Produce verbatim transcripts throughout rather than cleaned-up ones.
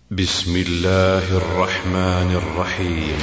بسم الله الرحمن الرحيم.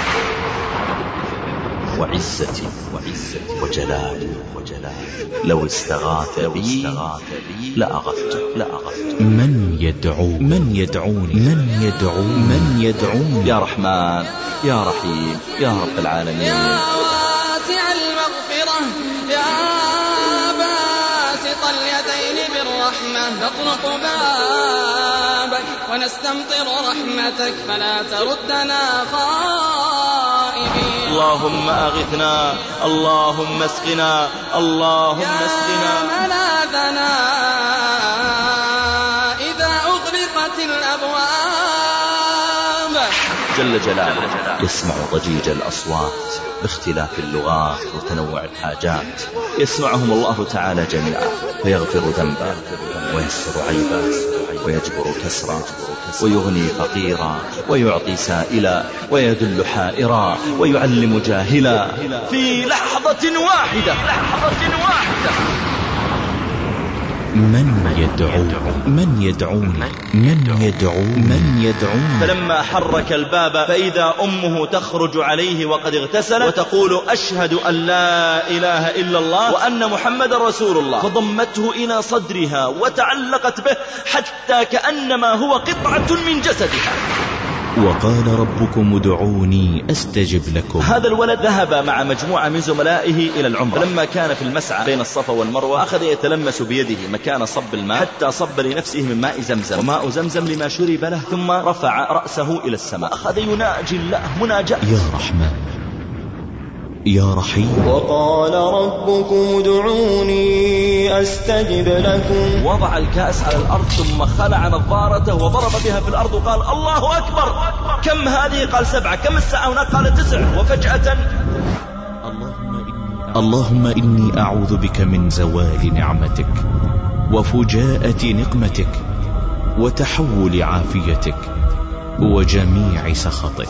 وعزتي وعزتي وجلالي وجلالي لو استغاث بي لأغثته لأغثته. من يدعو من يدعوني من يدعو من يدعوني يا رحمن يا رحيم يا رب العالمين. يا واسع المغفرة يا باسط اليدين بالرحمة نطرق بابك ونستمطر رحمتك فلا تردنا خائبين. اللهم أغثنا اللهم اسقنا اللهم اسقنا. يا ملاذنا إذا أغلقت الأبواب. جل جلاله يسمع ضجيج الأصوات باختلاف اللغات وتنوع الحاجات، يسمعهم الله تعالى جميعا فيغفر ذنبا ويستر عيبا ويجبر كسرا ويغني فقيرا ويعطي سائلا ويدل حائرا ويعلم جاهلا في لحظة واحدة لحظة واحدة. من يدعو من يدعوني من يدعو من يدعوني. فلما حرك الباب فإذا أمه تخرج عليه وقد اغتسل وتقول أشهد أن لا إله إلا الله وأن محمد رسول الله، فضمته إلى صدرها وتعلقت به حتى كأنما هو قطعة من جسدها. وقال ربكم ادعوني أستجب لكم. هذا الولد ذهب مع مجموعة من زملائه إلى العمرة، لما كان في المسعى بين الصفا والمروة أخذ يتلمس بيده مكان صب الماء حتى صب لنفسه من ماء زمزم، وماء زمزم لما شرب له، ثم رفع رأسه إلى السماء أخذ يناجي الله مناجاة. يا رحمن يا رحيم. وقال ربكم ادعوني أستجب لكم. وضع الكأس على الأرض ثم خلع نظارته وضرب بها في الأرض وقال الله أكبر. كم هذه؟ قال سبعة. كم الساعة هناك؟ قال تسع. وفجأة اللهم إني أعوذ بك من زوال نعمتك وفجاءة نقمتك وتحول عافيتك وجميع سخطك.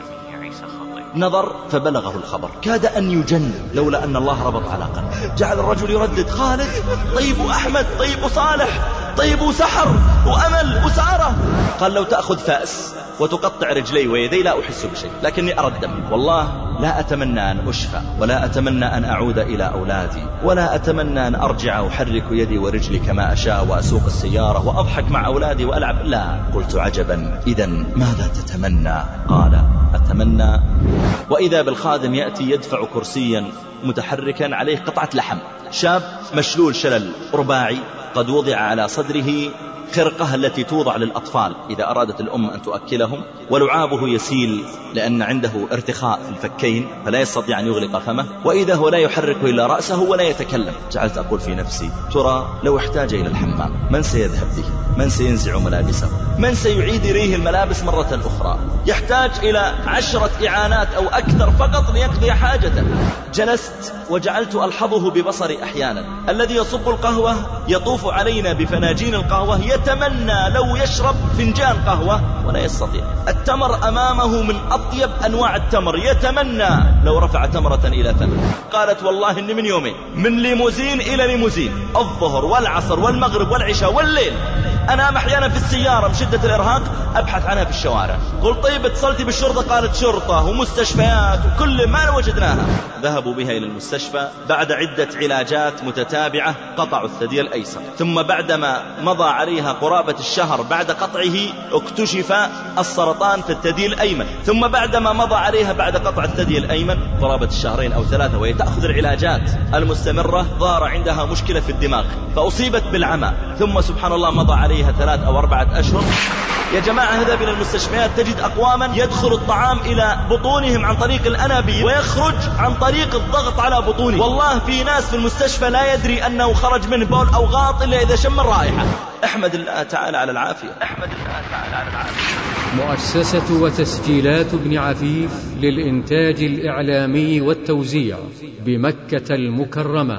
نظر فبلغه الخبر كاد أن يجن لولا أن الله ربط على قلبه. جعل الرجل يردد خالد طيب أحمد طيب صالح طيب سحر وأمل وسارة. قال لو تأخذ فأس وتقطع رجلي ويدي لا أحس بشيء، لكني أرى الدم. والله لا أتمنى أن أشفى ولا أتمنى أن أعود إلى أولادي ولا أتمنى أن أرجع أحرك يدي ورجلي كما أشاء وأسوق السيارة وأضحك مع أولادي وألعب. لا. قلت عجبا، إذن ماذا تتمنى؟ قال أتمنى. وإذا بالخادم يأتي يدفع كرسيا متحركا عليه قطعة لحم. شاب مشلول شلل رباعي قد وضع على صدره خرقة التي توضع للأطفال إذا أرادت الأم أن تؤكلهم، ولعابه يسيل لأن عنده ارتخاء في الفكين فلا يستطيع أن يغلق فمه، وإذا هو لا يحرك إلا رأسه ولا يتكلم. جعلت أقول في نفسي ترى لو احتاج إلى الحمام من سيذهب به؟ من سينزع ملابسه؟ من سيعيد إليه الملابس مرة أخرى؟ يحتاج إلى عشرة إعانات أو أكثر فقط ليقضي حاجته. جلست وجعلت ألحظه ببصري أحيانا. الذي يصب القهوة يطوف علينا بفناجين القهوة يتمنى لو يشرب فنجان قهوة ولا يستطيع. التمر أمامه من أطيب أنواع التمر يتمنى لو رفع تمرة إلى فمه. قالت والله إني من يومين من ليموزين إلى ليموزين، الظهر والعصر والمغرب والعشاء والليل. أنام أحيانا في السيارة من شدة الإرهاق أبحث عنها في الشوارع. قل طيب اتصلتي بالشرطة؟ قالت شرطة ومستشفيات وكل ما وجدناها. ذهبوا بها إلى المستشفى. بعد عدة علاجات متتابعة قطعوا الثدي الأيسر، ثم بعدما مضى عليها قرابة الشهر بعد قطعه اكتشف السرطان في الثدي الأيمن، ثم بعدما مضى عليها بعد قطع الثدي الأيمن قرابة الشهرين أو ثلاثة وهي تأخذ العلاجات المستمرة ظهر عندها مشكلة في الدماغ فأصيبت بالعمى، ثم سبحان الله مضى عليها ثلاث أو أربعة أشهر. يا جماعة هذا من المستشفيات تجد أقواما يدخل الطعام إلى بطونهم عن طريق الأنابيب ويخرج عن طريق الضغط على بطونهم. والله في ناس في المستشفى لا يدري أنه خرج منه بول أو غاط إلا إذا شم الرائحة. احمد الله تعالى على العافية. احمد الله تعالى على العافية. مؤسسة وتسجيلات ابن عفيف للإنتاج الإعلامي والتوزيع بمكة المكرمة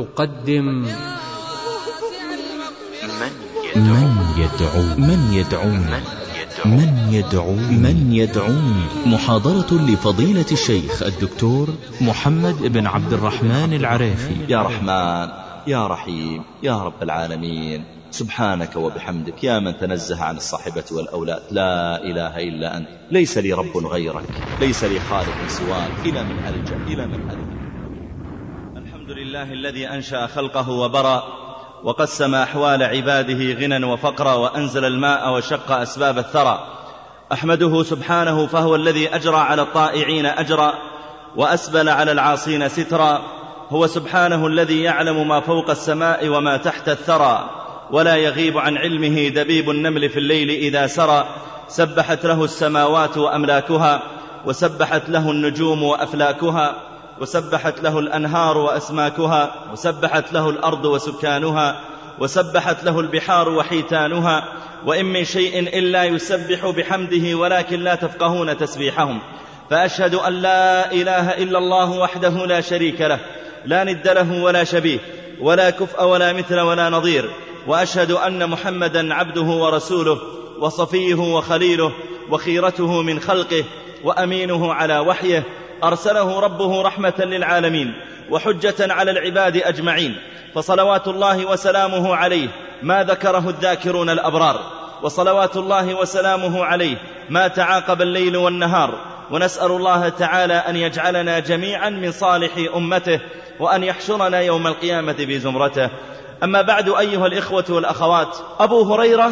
تقدم من يدعو من يدعون من يدعو من يدعون. محاضرة لفضيلة الشيخ الدكتور محمد بن عبد الرحمن العريفي. يا رحمن يا رحيم يا رب العالمين. سبحانك وبحمدك يا من تنزه عن الصاحبة والأولاد، لا إله إلا أنت، ليس لي رب غيرك، ليس لي خالق سواك، إلى من ألجأ إلى من ألجأ. الحمد لله الذي أنشأ خلقه وبرأ وقسم أحوال عباده غنى وفقرا، وأنزل الماء وشق أسباب الثرى. أحمده سبحانه فهو الذي أجرى على الطائعين أجرا وأسبل على العاصين سترا. هو سبحانه الذي يعلم ما فوق السماء وما تحت الثرى، ولا يغيب عن علمه دبيب النمل في الليل إذا سرى. سبحت له السماوات وأملاكها، وسبحت له النجوم وأفلاكها، وسبحت له الأنهار وأسماكها، وسبحت له الأرض وسكانها، وسبحت له البحار وحيتانها. وإن من شيء إلا يسبح بحمده ولكن لا تفقهون تسبيحهم. فأشهد أن لا إله إلا الله وحده لا شريك له، لا ند له ولا شبيه، ولا كفء ولا مثل ولا نظير. وأشهد أن محمدا عبده ورسوله، وصفيه وخليله، وخيرته من خلقه، وأمينه على وحيه. أرسله ربه رحمة للعالمين وحجة على العباد أجمعين، فصلوات الله وسلامه عليه ما ذكره الذاكرون الأبرار، وصلوات الله وسلامه عليه ما تعاقب الليل والنهار. ونسأل الله تعالى أن يجعلنا جميعا من صالح أمته، وأن يحشرنا يوم القيامة بزمرته. أما بعد أيها الإخوة والأخوات، أبو هريرة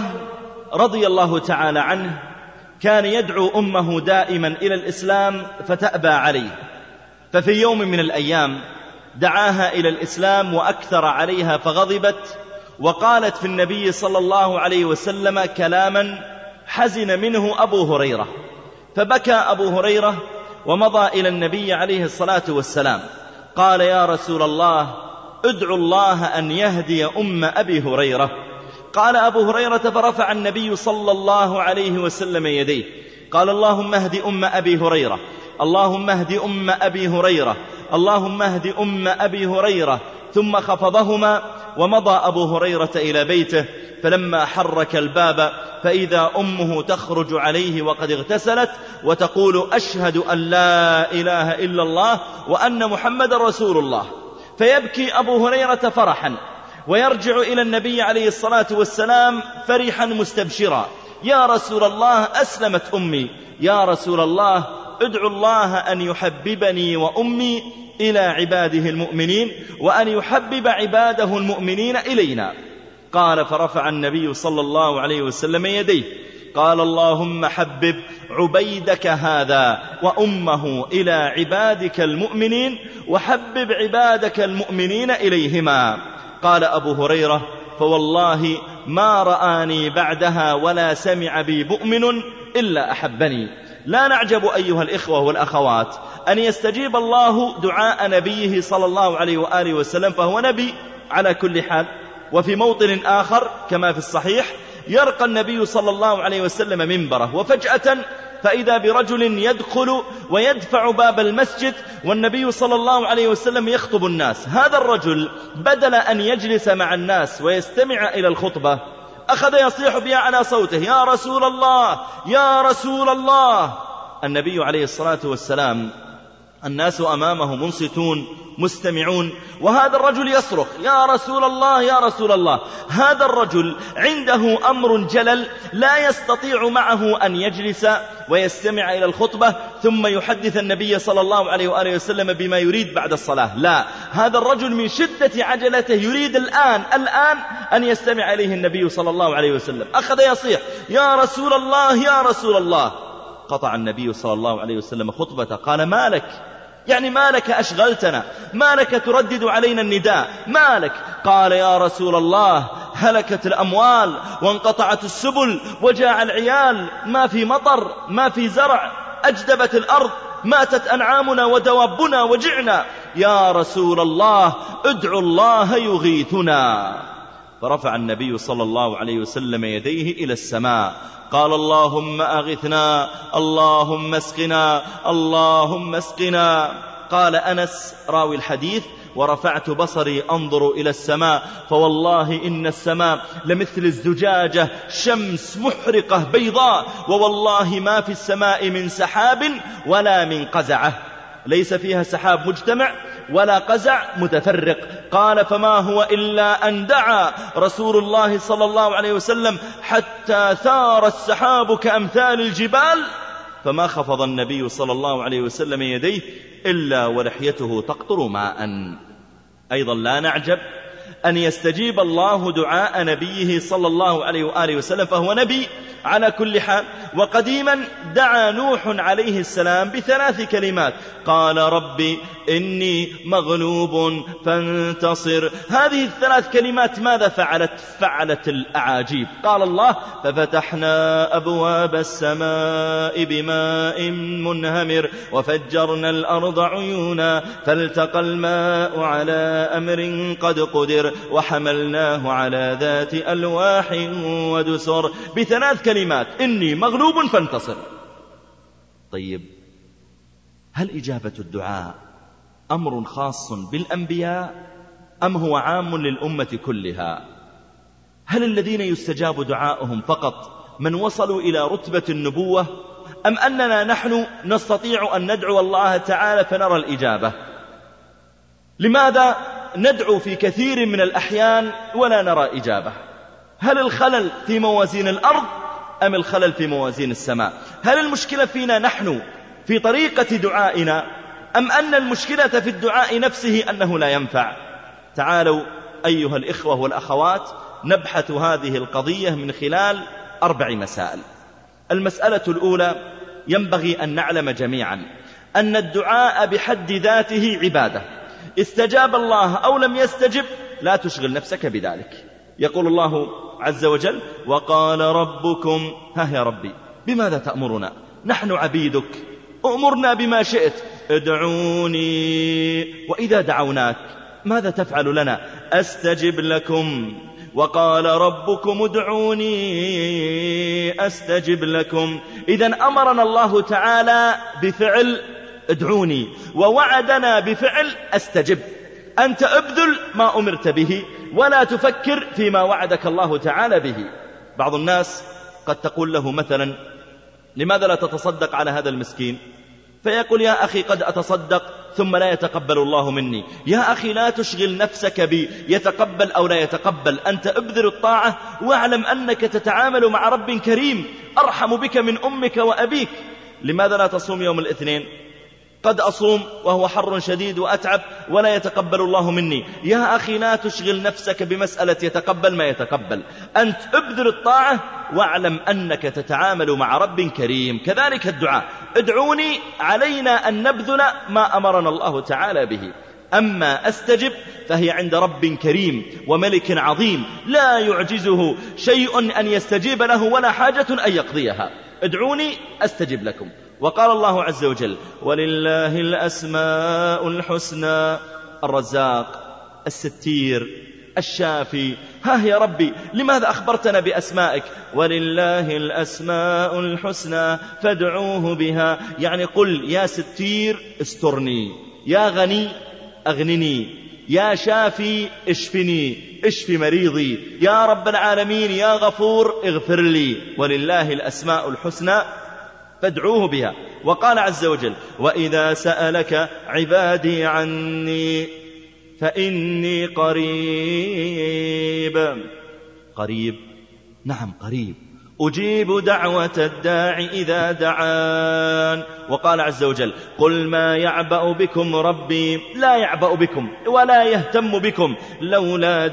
رضي الله تعالى عنه كان يدعو أمه دائما إلى الإسلام فتأبى عليه، ففي يوم من الأيام دعاها إلى الإسلام وأكثر عليها فغضبت، وقالت في النبي صلى الله عليه وسلم كلاما حزن منه أبو هريرة، فبكى أبو هريرة ومضى إلى النبي عليه الصلاة والسلام. قال: يا رسول الله، ادعو الله أن يهدي أم أبي هريرة. قال أبو هريرة: فرفع النبي صلى الله عليه وسلم يديه، قال: اللهم اهد أم أبي هريرة، اللهم اهد أم أبي هريرة، اللهم اهد أم أبي هريرة. ثم خفضهما ومضى أبو هريرة إلى بيته، فلما حرك الباب فإذا أمه تخرج عليه وقد اغتسلت وتقول: أشهد أن لا إله إلا الله وأن محمد رسول الله. فيبكي أبو هريرة فرحا، ويرجع إلى النبي عليه الصلاة والسلام فرحا مستبشرا: يا رسول الله، أسلمت أمي، يا رسول الله، ادعو الله أن يحببني وأمي إلى عباده المؤمنين، وأن يحبب عباده المؤمنين إلينا. قال: فرفع النبي صلى الله عليه وسلم يديه، قال: اللهم حبب عبيدك هذا وأمه إلى عبادك المؤمنين، وحبب عبادك المؤمنين إليهما. قال أبو هريرة: فوالله ما رآني بعدها ولا سمع بي مؤمن إلا أحبني. لا نعجب أيها الإخوة والأخوات أن يستجيب الله دعاء نبيه صلى الله عليه وآله وسلم، فهو نبي على كل حال. وفي موطن آخر كما في الصحيح يرقى النبي صلى الله عليه وسلم منبره، وفجأة فإذا برجل يدخل ويدفع باب المسجد والنبي صلى الله عليه وسلم يخطب الناس. هذا الرجل بدل أن يجلس مع الناس ويستمع إلى الخطبة أخذ يصيح بأعلى صوته: يا رسول الله، يا رسول الله. النبي عليه الصلاة والسلام الناس أمامه منصتون مستمعون، وهذا الرجل يصرخ: يا رسول الله، يا رسول الله. هذا الرجل عنده أمر جلل لا يستطيع معه أن يجلس ويستمع إلى الخطبة ثم يحدث النبي صلى الله عليه وآله وسلم بما يريد بعد الصلاة. لا، هذا الرجل من شدة عجلته يريد الآن الآن أن يستمع إليه النبي صلى الله عليه وسلم. أخذ يصيح: يا رسول الله، يا رسول الله. قطع النبي صلى الله عليه وسلم خطبته، قال: ما لك؟ يعني ما لك أشغلتنا؟ ما لك تردد علينا النداء؟ ما لك؟ قال: يا رسول الله، هلكت الأموال وانقطعت السبل وجاع العيال، ما في مطر، ما في زرع، أجدبت الأرض، ماتت أنعامنا ودوابنا وجعنا، يا رسول الله ادعو الله يغيثنا. فرفع النبي صلى الله عليه وسلم يديه إلى السماء، قال: اللهم أغثنا، اللهم اسقنا، اللهم اسقنا. قال أنس راوي الحديث: ورفعت بصري أنظر إلى السماء، فوالله إن السماء لمثل الزجاجة، شمس محرقة بيضاء، ووالله ما في السماء من سحاب ولا من قزعة، ليس فيها سحاب مجتمع ولا قزع، متفرق. قال فما هو إلا أن دعا رسول الله صلى الله عليه وسلم حتى ثار السحاب كأمثال الجبال، فما خفض النبي صلى الله عليه وسلم يديه إلا ولحيته تقطر ماء. أيضا لا نعجب أن يستجيب الله دعاء نبيه صلى الله عليه وآله وسلم، فهو نبي على كل حال. وقديما دعا نوح عليه السلام بثلاث كلمات، قال ربي إني مغلوب فانتصر. هذه الثلاث كلمات ماذا فعلت؟ فعلت الأعاجيب. قال الله ففتحنا أبواب السماء بماء منهمر وفجرنا الأرض عيونا فالتقى الماء على أمر قد قدر وحملناه على ذات ألواح ودسر. بثلاث كلمات، إني مغلوب فانتصر. طيب، هل إجابة الدعاء أمر خاص بالأنبياء أم هو عام للأمة كلها؟ هل الذين يستجاب دعاؤهم فقط من وصلوا إلى رتبة النبوة، أم أننا نحن نستطيع أن ندعو الله تعالى فنرى الإجابة؟ لماذا ندعو في كثير من الأحيان ولا نرى إجابة؟ هل الخلل في موازين الأرض أم الخلل في موازين السماء؟ هل المشكلة فينا نحن في طريقة دعائنا أم أن المشكلة في الدعاء نفسه أنه لا ينفع؟ تعالوا أيها الإخوة والأخوات نبحث هذه القضية من خلال أربع مسائل. المسألة الأولى، ينبغي أن نعلم جميعا أن الدعاء بحد ذاته عبادة، استجاب الله أو لم يستجب لا تشغل نفسك بذلك. يقول الله عز وجل وقال ربكم، ها يا ربي بماذا تأمرنا؟ نحن عبيدك، أمرنا بما شئت، ادعوني. وإذا دعوناك ماذا تفعل لنا؟ أستجب لكم. وقال ربكم ادعوني أستجب لكم. إذن أمرنا الله تعالى بفعل ادعوني، ووعدنا بفعل أستجب. أنت أبذل ما أمرت به ولا تفكر فيما وعدك الله تعالى به. بعض الناس قد تقول له مثلا لماذا لا تتصدق على هذا المسكين؟ فيقول يا أخي قد أتصدق ثم لا يتقبل الله مني. يا أخي لا تشغل نفسك بي يتقبل أو لا يتقبل، أنت ابذل الطاعة واعلم أنك تتعامل مع رب كريم أرحم بك من أمك وأبيك. لماذا لا تصوم يوم الاثنين؟ قد أصوم وهو حر شديد وأتعب ولا يتقبل الله مني. يا أخي لا تشغل نفسك بمسألة يتقبل ما يتقبل، أنت ابذل الطاعة واعلم أنك تتعامل مع رب كريم. كذلك الدعاء، ادعوني، علينا أن نبذل ما أمرنا الله تعالى به. أما أستجب فهي عند رب كريم وملك عظيم لا يعجزه شيء أن يستجيب له ولا حاجة أن يقضيها. ادعوني أستجب لكم. وقال الله عز وجل ولله الأسماء الحسنى، الرزاق، الستير، الشافي. ها يا ربي لماذا أخبرتنا بأسمائك؟ ولله الأسماء الحسنى فادعوه بها. يعني قل يا ستير استرني، يا غني أغنني، يا شافي اشفني، اشف مريضي، يا رب العالمين يا غفور اغفر لي. ولله الأسماء الحسنى فادعوه بها. وقال عز وجل وإذا سألك عبادي عني فإني قريب. قريب، نعم قريب، أجيب دعوة الداع إذا دعان. وقال عز وجل قل ما يعبأ بكم ربي، لا يعبأ بكم ولا يهتم بكم لولا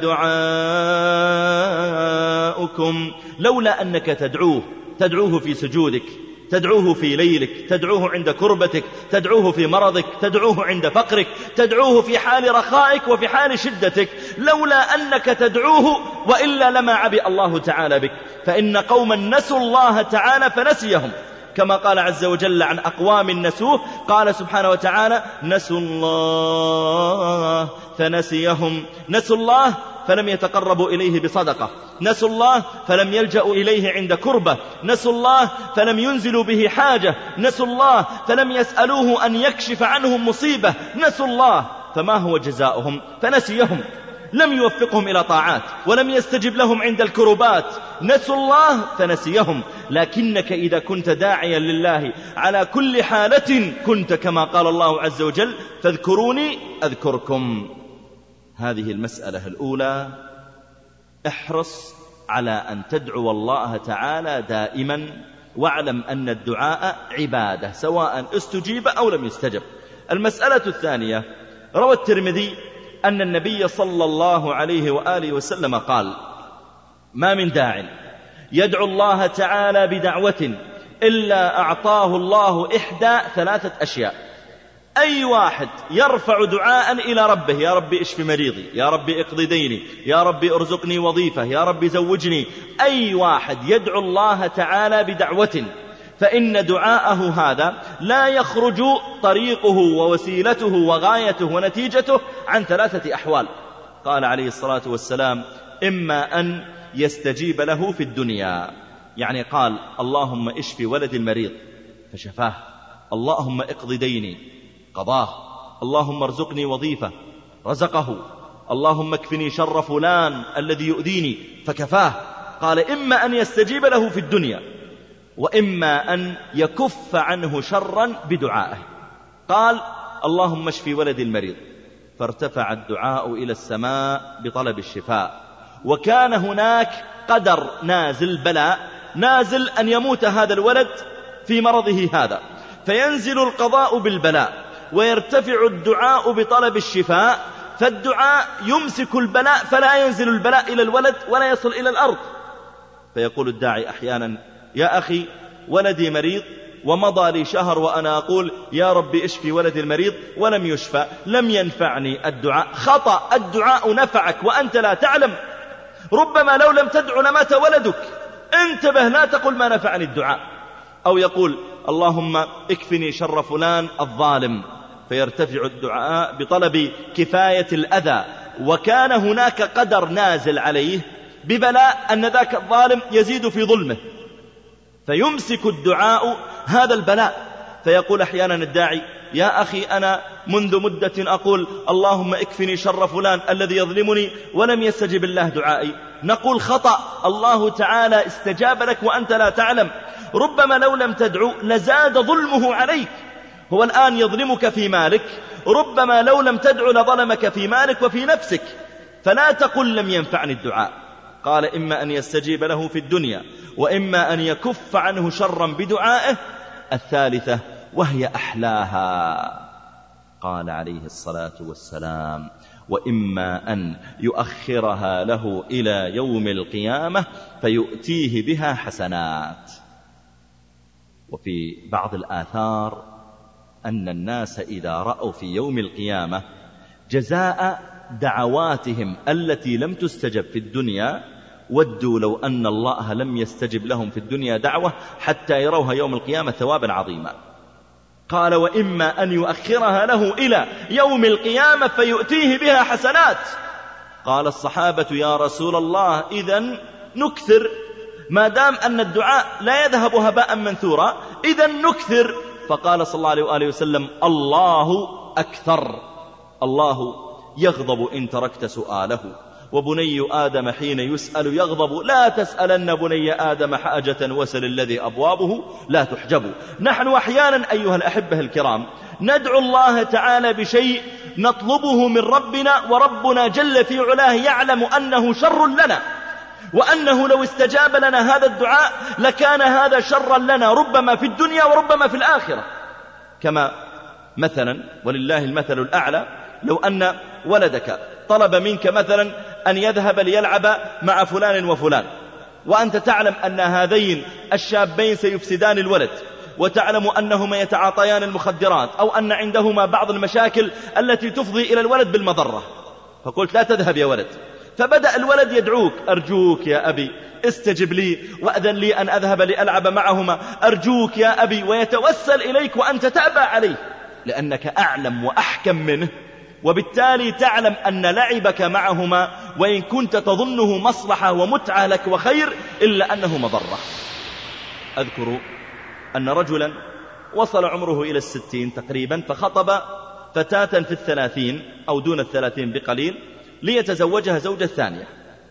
دعاؤكم. لولا أنك تدعوه، تدعوه في سجودك، تدعوه في ليلك، تدعوه عند كربتك، تدعوه في مرضك، تدعوه عند فقرك، تدعوه في حال رخائك وفي حال شدتك. لولا أنك تدعوه وإلا لما عبئ الله تعالى بك. فإن قوما نسوا الله تعالى فنسيهم، كما قال عز وجل عن أقوام نسوه، قال سبحانه وتعالى نسوا الله فنسيهم. نسوا الله فلم يتقربوا إليه بصدقة، نسوا الله فلم يلجأوا إليه عند كربة، نسوا الله فلم ينزلوا به حاجة، نسوا الله فلم يسألوه أن يكشف عنهم مصيبة، نسوا الله فما هو جزاؤهم؟ فنسيهم. لم يوفقهم إلى طاعات ولم يستجب لهم عند الكربات، نسوا الله فنسيهم. لكنك إذا كنت داعيا لله على كل حالة كنت كما قال الله عز وجل فاذكروني أذكركم. هذه المسألة الأولى، احرص على أن تدعو الله تعالى دائما، واعلم أن الدعاء عبادة سواء استجيب أو لم يستجب. المسألة الثانية، روى الترمذي أن النبي صلى الله عليه وآله وسلم قال: ما من داع يدعو الله تعالى بدعوة إلا أعطاه الله إحدى ثلاثة أشياء. أي واحد يرفع دعاء إلى ربه: يا رب اشف مريضي، يا رب اقض ديني، يا رب ارزقني وظيفة، يا رب زوجني، أي واحد يدعو الله تعالى بدعوة فإن دعاءه هذا لا يخرج طريقه ووسيلته وغايته ونتيجته عن ثلاثة أحوال. قال عليه الصلاة والسلام: إما أن يستجيب له في الدنيا، يعني قال: اللهم اشف ولد المريض فشفاه، اللهم اقض ديني قضاه، اللهم ارزقني وظيفة رزقه، اللهم اكفني شر فلان الذي يؤذيني فكفاه. قال: إما أن يستجيب له في الدنيا، وإما أن يكف عنه شرا بدعائه. قال: اللهم اشف ولد المريض، فارتفع الدعاء إلى السماء بطلب الشفاء، وكان هناك قدر نازل، بلاء نازل أن يموت هذا الولد في مرضه هذا، فينزل القضاء بالبلاء ويرتفع الدعاء بطلب الشفاء، فالدعاء يمسك البلاء فلا ينزل البلاء إلى الولد ولا يصل إلى الأرض. فيقول الداعي أحيانا: يا أخي ولدي مريض ومضى لي شهر وأنا أقول يا رب اشفي ولدي المريض ولم يشفى، لم ينفعني الدعاء. خطأ، الدعاء نفعك وأنت لا تعلم، ربما لو لم تدع لمات ولدك. انتبه، لا تقل ما نفعني الدعاء. أو يقول: اللهم اكفني شر فلان الظالم، فيرتفع الدعاء بطلب كفاية الأذى، وكان هناك قدر نازل عليه ببلاء أن ذاك الظالم يزيد في ظلمه، فيمسك الدعاء هذا البلاء. فيقول أحيانا الداعي: يا أخي أنا منذ مدة أقول اللهم اكفني شر فلان الذي يظلمني ولم يستجب الله دعائي. نقول: خطأ، الله تعالى استجاب لك وأنت لا تعلم، ربما لو لم تدعو لزاد ظلمه عليك. هو الآن يظلمك في مالك، ربما لو لم تدعو لظلمك في مالك وفي نفسك، فلا تقل لم ينفعني الدعاء. قال: إما أن يستجيب له في الدنيا، وإما أن يكف عنه شرا بدعائه. الثالثة وهي أحلاها، قال عليه الصلاة والسلام: وإما أن يؤخرها له إلى يوم القيامة فيؤتيه بها حسنات. وفي بعض الآثار أن الناس إذا رأوا في يوم القيامة جزاء دعواتهم التي لم تستجب في الدنيا ودوا لو أن الله لم يستجب لهم في الدنيا دعوة حتى يروها يوم القيامة ثوابا عظيما. قال: وإما أن يؤخرها له إلى يوم القيامة فيؤتيه بها حسنات. قال الصحابة: يا رسول الله إذن نكثر، ما دام أن الدعاء لا يذهب هباء منثورا إذن نكثر. فقال صلى الله عليه وآله وسلم: الله أكثر، الله يغضب إن تركت سؤاله، وبني آدم حين يسأل يغضب، لا تسألن بني آدم حاجة وسل الذي أبوابه لا تحجب. نحن أحيانا أيها الأحبة الكرام ندعو الله تعالى بشيء نطلبه من ربنا، وربنا جل في علاه يعلم أنه شر لنا، وأنه لو استجاب لنا هذا الدعاء لكان هذا شرا لنا، ربما في الدنيا وربما في الآخرة. كما مثلا ولله المثل الأعلى، لو أن ولدك طلب منك مثلا أن يذهب ليلعب مع فلان وفلان، وأنت تعلم أن هذين الشابين سيفسدان الولد، وتعلم أنهما يتعاطيان المخدرات، أو أن عندهما بعض المشاكل التي تفضي إلى الولد بالمضرة، فقلت: لا تذهب يا ولد. فبدأ الولد يدعوك: أرجوك يا أبي استجب لي وأذن لي أن أذهب لألعب معهما، أرجوك يا أبي، ويتوسل إليك وأنت تأبى عليه، لأنك أعلم وأحكم منه، وبالتالي تعلم أن لعبك معهما وإن كنت تظنه مصلحة ومتعة لك وخير إلا أنه مضرة. أذكر أن رجلا وصل عمره إلى الستين تقريبا، فخطب فتاة في الثلاثين أو دون الثلاثين بقليل، ليتزوجها زوجة ثانية.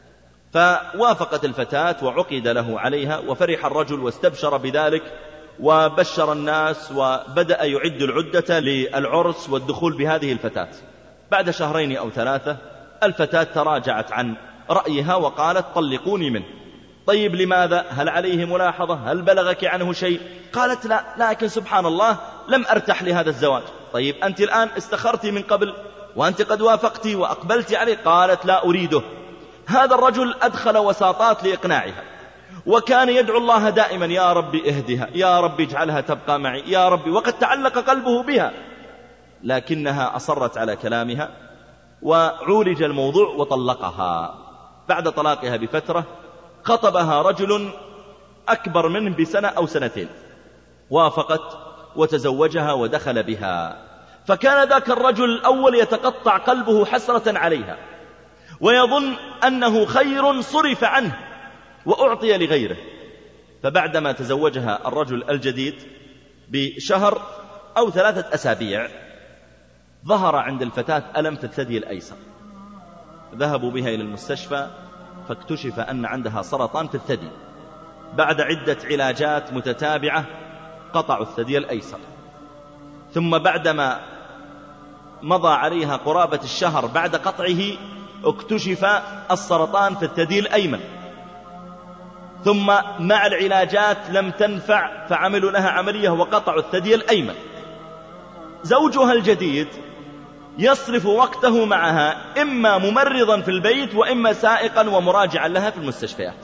فوافقت الفتاة وعقد له عليها، وفرح الرجل واستبشر بذلك وبشر الناس، وبدأ يعد العدة للعرس والدخول بهذه الفتاة. بعد شهرين أو ثلاثة الفتاة تراجعت عن رأيها وقالت طلقوني منه. طيب لماذا؟ هل عليه ملاحظة؟ هل بلغك عنه شيء؟ قالت لا، لكن سبحان الله لم أرتح لهذا الزواج. طيب أنت الآن استخرتي من قبل وأنت قد وافقتي وأقبلت عليه. قالت لا أريده. هذا الرجل أدخل وساطات لإقناعها، وكان يدعو الله دائما يا ربي اهدها، يا ربي اجعلها تبقى معي، يا ربي، وقد تعلق قلبه بها، لكنها أصرت على كلامها وعولج الموضوع وطلقها. بعد طلاقها بفترة خطبها رجل أكبر منه بسنة أو سنتين، وافقت وتزوجها ودخل بها. فكان ذاك الرجل الأول يتقطع قلبه حسرة عليها، ويظن أنه خير صرف عنه وأعطي لغيره. فبعدما تزوجها الرجل الجديد بشهر أو ثلاثة أسابيع ظهر عند الفتاة ألم في الثدي الأيسر. ذهبوا بها إلى المستشفى فاكتشف أن عندها سرطان في الثدي. بعد عدة علاجات متتابعة قطعوا الثدي الأيسر، ثم بعدما مضى عليها قرابة الشهر بعد قطعه اكتشف السرطان في الثدي الأيمن، ثم مع العلاجات لم تنفع فعملوا لها عملية وقطعوا الثدي الأيمن. زوجها الجديد يصرف وقته معها إما ممرضا في البيت وإما سائقا ومراجعا لها في المستشفيات.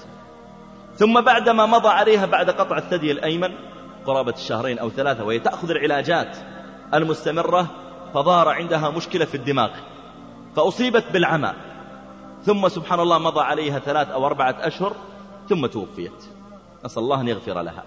ثم بعدما مضى عليها بعد قطع الثدي الأيمن قرابة الشهرين أو ثلاثة وهي تأخذ العلاجات المستمرة، فظهر عندها مشكلة في الدماغ فأصيبت بالعمى. ثم سبحان الله مضى عليها ثلاث أو أربعة أشهر ثم توفيت، نسأل الله أن يغفر لها.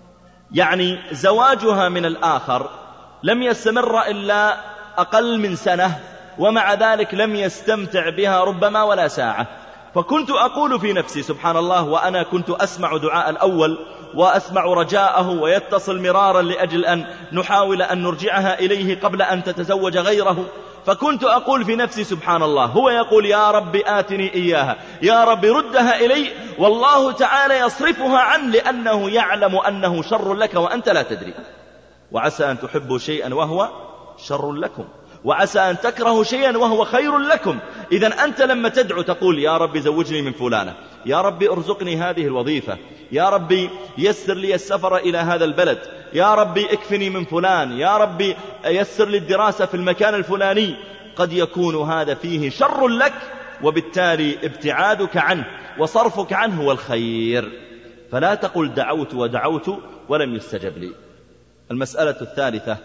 يعني زواجها من الآخر لم يستمر إلا أقل من سنة، ومع ذلك لم يستمتع بها ربما ولا ساعة. فكنت أقول في نفسي سبحان الله، وأنا كنت أسمع دعاء الأول وأسمع رجاءه ويتصل مرارا لأجل أن نحاول أن نرجعها إليه قبل أن تتزوج غيره، فكنت أقول في نفسي سبحان الله، هو يقول يا رب آتني إياها، يا رب ردها إلي، والله تعالى يصرفها عنه لأنه يعلم أنه شر لك وأنت لا تدري. وعسى أن تحبوا شيئا وهو شر لكم، وعسى أن تكرهوا شيئا وهو خير لكم. إذن أنت لما تدعو تقول يا رب زوجني من فلانة، يا رب ارزقني هذه الوظيفة، يا رب يسر لي السفر إلى هذا البلد، يا رب اكفني من فلان، يا رب يسر لي الدراسة في المكان الفلاني، قد يكون هذا فيه شر لك، وبالتالي ابتعادك عنه وصرفك عنه هو الخير. فلا تقل دعوت ودعوت ولم يستجب لي. المسألة الثالثة،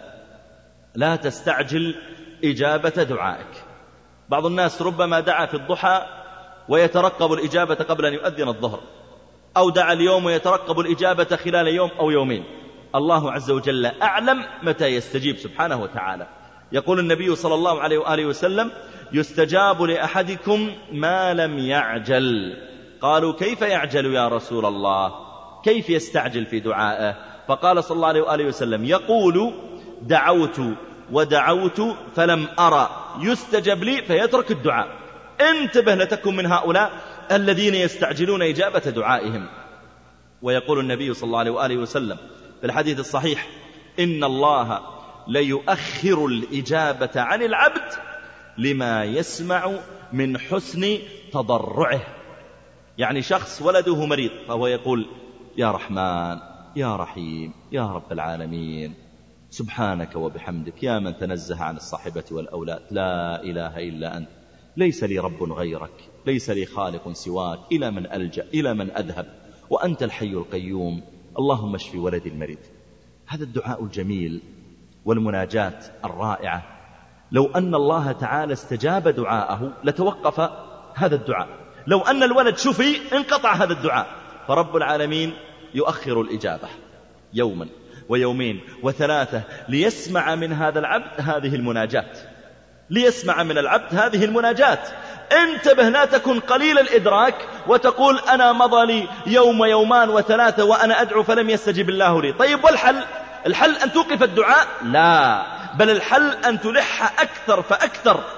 لا تستعجل إجابة دعائك. بعض الناس ربما دعا في الضحى ويترقب الإجابة قبل أن يؤذن الظهر، أو دعا اليوم ويترقب الإجابة خلال يوم أو يومين. الله عز وجل أعلم متى يستجيب سبحانه وتعالى. يقول النبي صلى الله عليه وآله وسلم يستجاب لأحدكم ما لم يعجل. قالوا كيف يعجل يا رسول الله؟ كيف يستعجل في دعائه؟ فقال صلى الله عليه وآله وسلم يقول دعوت ودعوت فلم أرى يستجب لي فيترك الدعاء. انتبه لتكن من هؤلاء الذين يستعجلون إجابة دعائهم. ويقول النبي صلى الله عليه وآله وسلم في الحديث الصحيح إن الله ليؤخر الإجابة عن العبد لما يسمع من حسن تضرعه. يعني شخص ولده مريض فهو يقول يا رحمن يا رحيم يا رب العالمين سبحانك وبحمدك يا من تنزه عن الصاحبة والأولاد، لا إله إلا أنت، ليس لي رب غيرك، ليس لي خالق سواك، إلى من ألجأ، إلى من أذهب، وأنت الحي القيوم، اللهم اشف ولدي المريض. هذا الدعاء الجميل والمناجاة الرائعة، لو أن الله تعالى استجاب دعاءه لتوقف هذا الدعاء. لو أن الولد شفي انقطع هذا الدعاء. فرب العالمين يؤخر الإجابة يوما ويومين وثلاثة ليسمع من هذا العبد هذه المناجات، ليسمع من العبد هذه المناجات. انتبه، لا تكن قليل الإدراك وتقول أنا مضى لي يوم ويومان وثلاثة وأنا أدعو فلم يستجب الله لي. طيب والحل؟ الحل أن توقف الدعاء؟ لا، بل الحل أن تلح أكثر فأكثر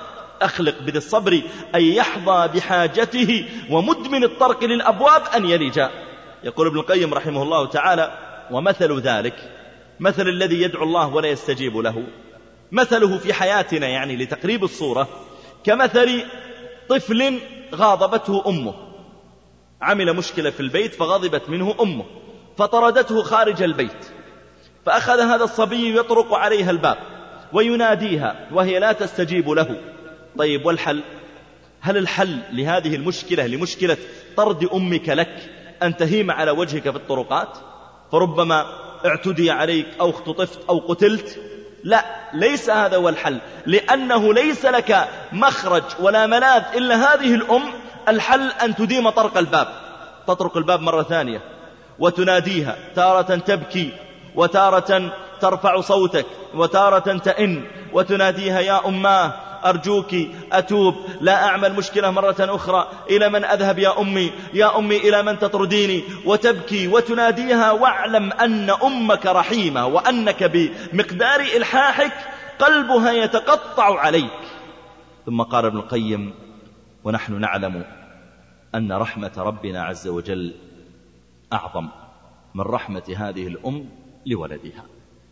أخلق بذي الصبر أن يحظى بحاجته ومدمن الطرق للأبواب أن يلج. يقول ابن القيم رحمه الله تعالى: ومثل ذلك مثل الذي يدعو الله ولا يستجيب له، مثله في حياتنا يعني لتقريب الصورة كمثل طفل غاضبته أمه، عمل مشكلة في البيت فغضبت منه أمه فطردته خارج البيت، فأخذ هذا الصبي يطرق عليها الباب ويناديها وهي لا تستجيب له. طيب والحل؟ هل الحل لهذه المشكلة، لمشكلة طرد أمك لك، أن تهيم على وجهك في الطرقات فربما اعتدي عليك أو اختطفت أو قتلت؟ لا، ليس هذا هو الحل، لأنه ليس لك مخرج ولا ملاذ إلا هذه الأم. الحل أن تديم طرق الباب، تطرق الباب مرة ثانية وتناديها، تارة تبكي وتارة ترفع صوتك وتارة تئن، وتناديها: يا أماه أرجوك أتوب، لا أعمل مشكلة مرة أخرى، إلى من أذهب يا أمي، يا أمي إلى من تطرديني، وتبكي وتناديها. واعلم أن أمك رحيمة، وأنك بمقدار إلحاحك قلبها يتقطع عليك. ثم قال ابن القيم: ونحن نعلم أن رحمة ربنا عز وجل أعظم من رحمة هذه الأم لولدها.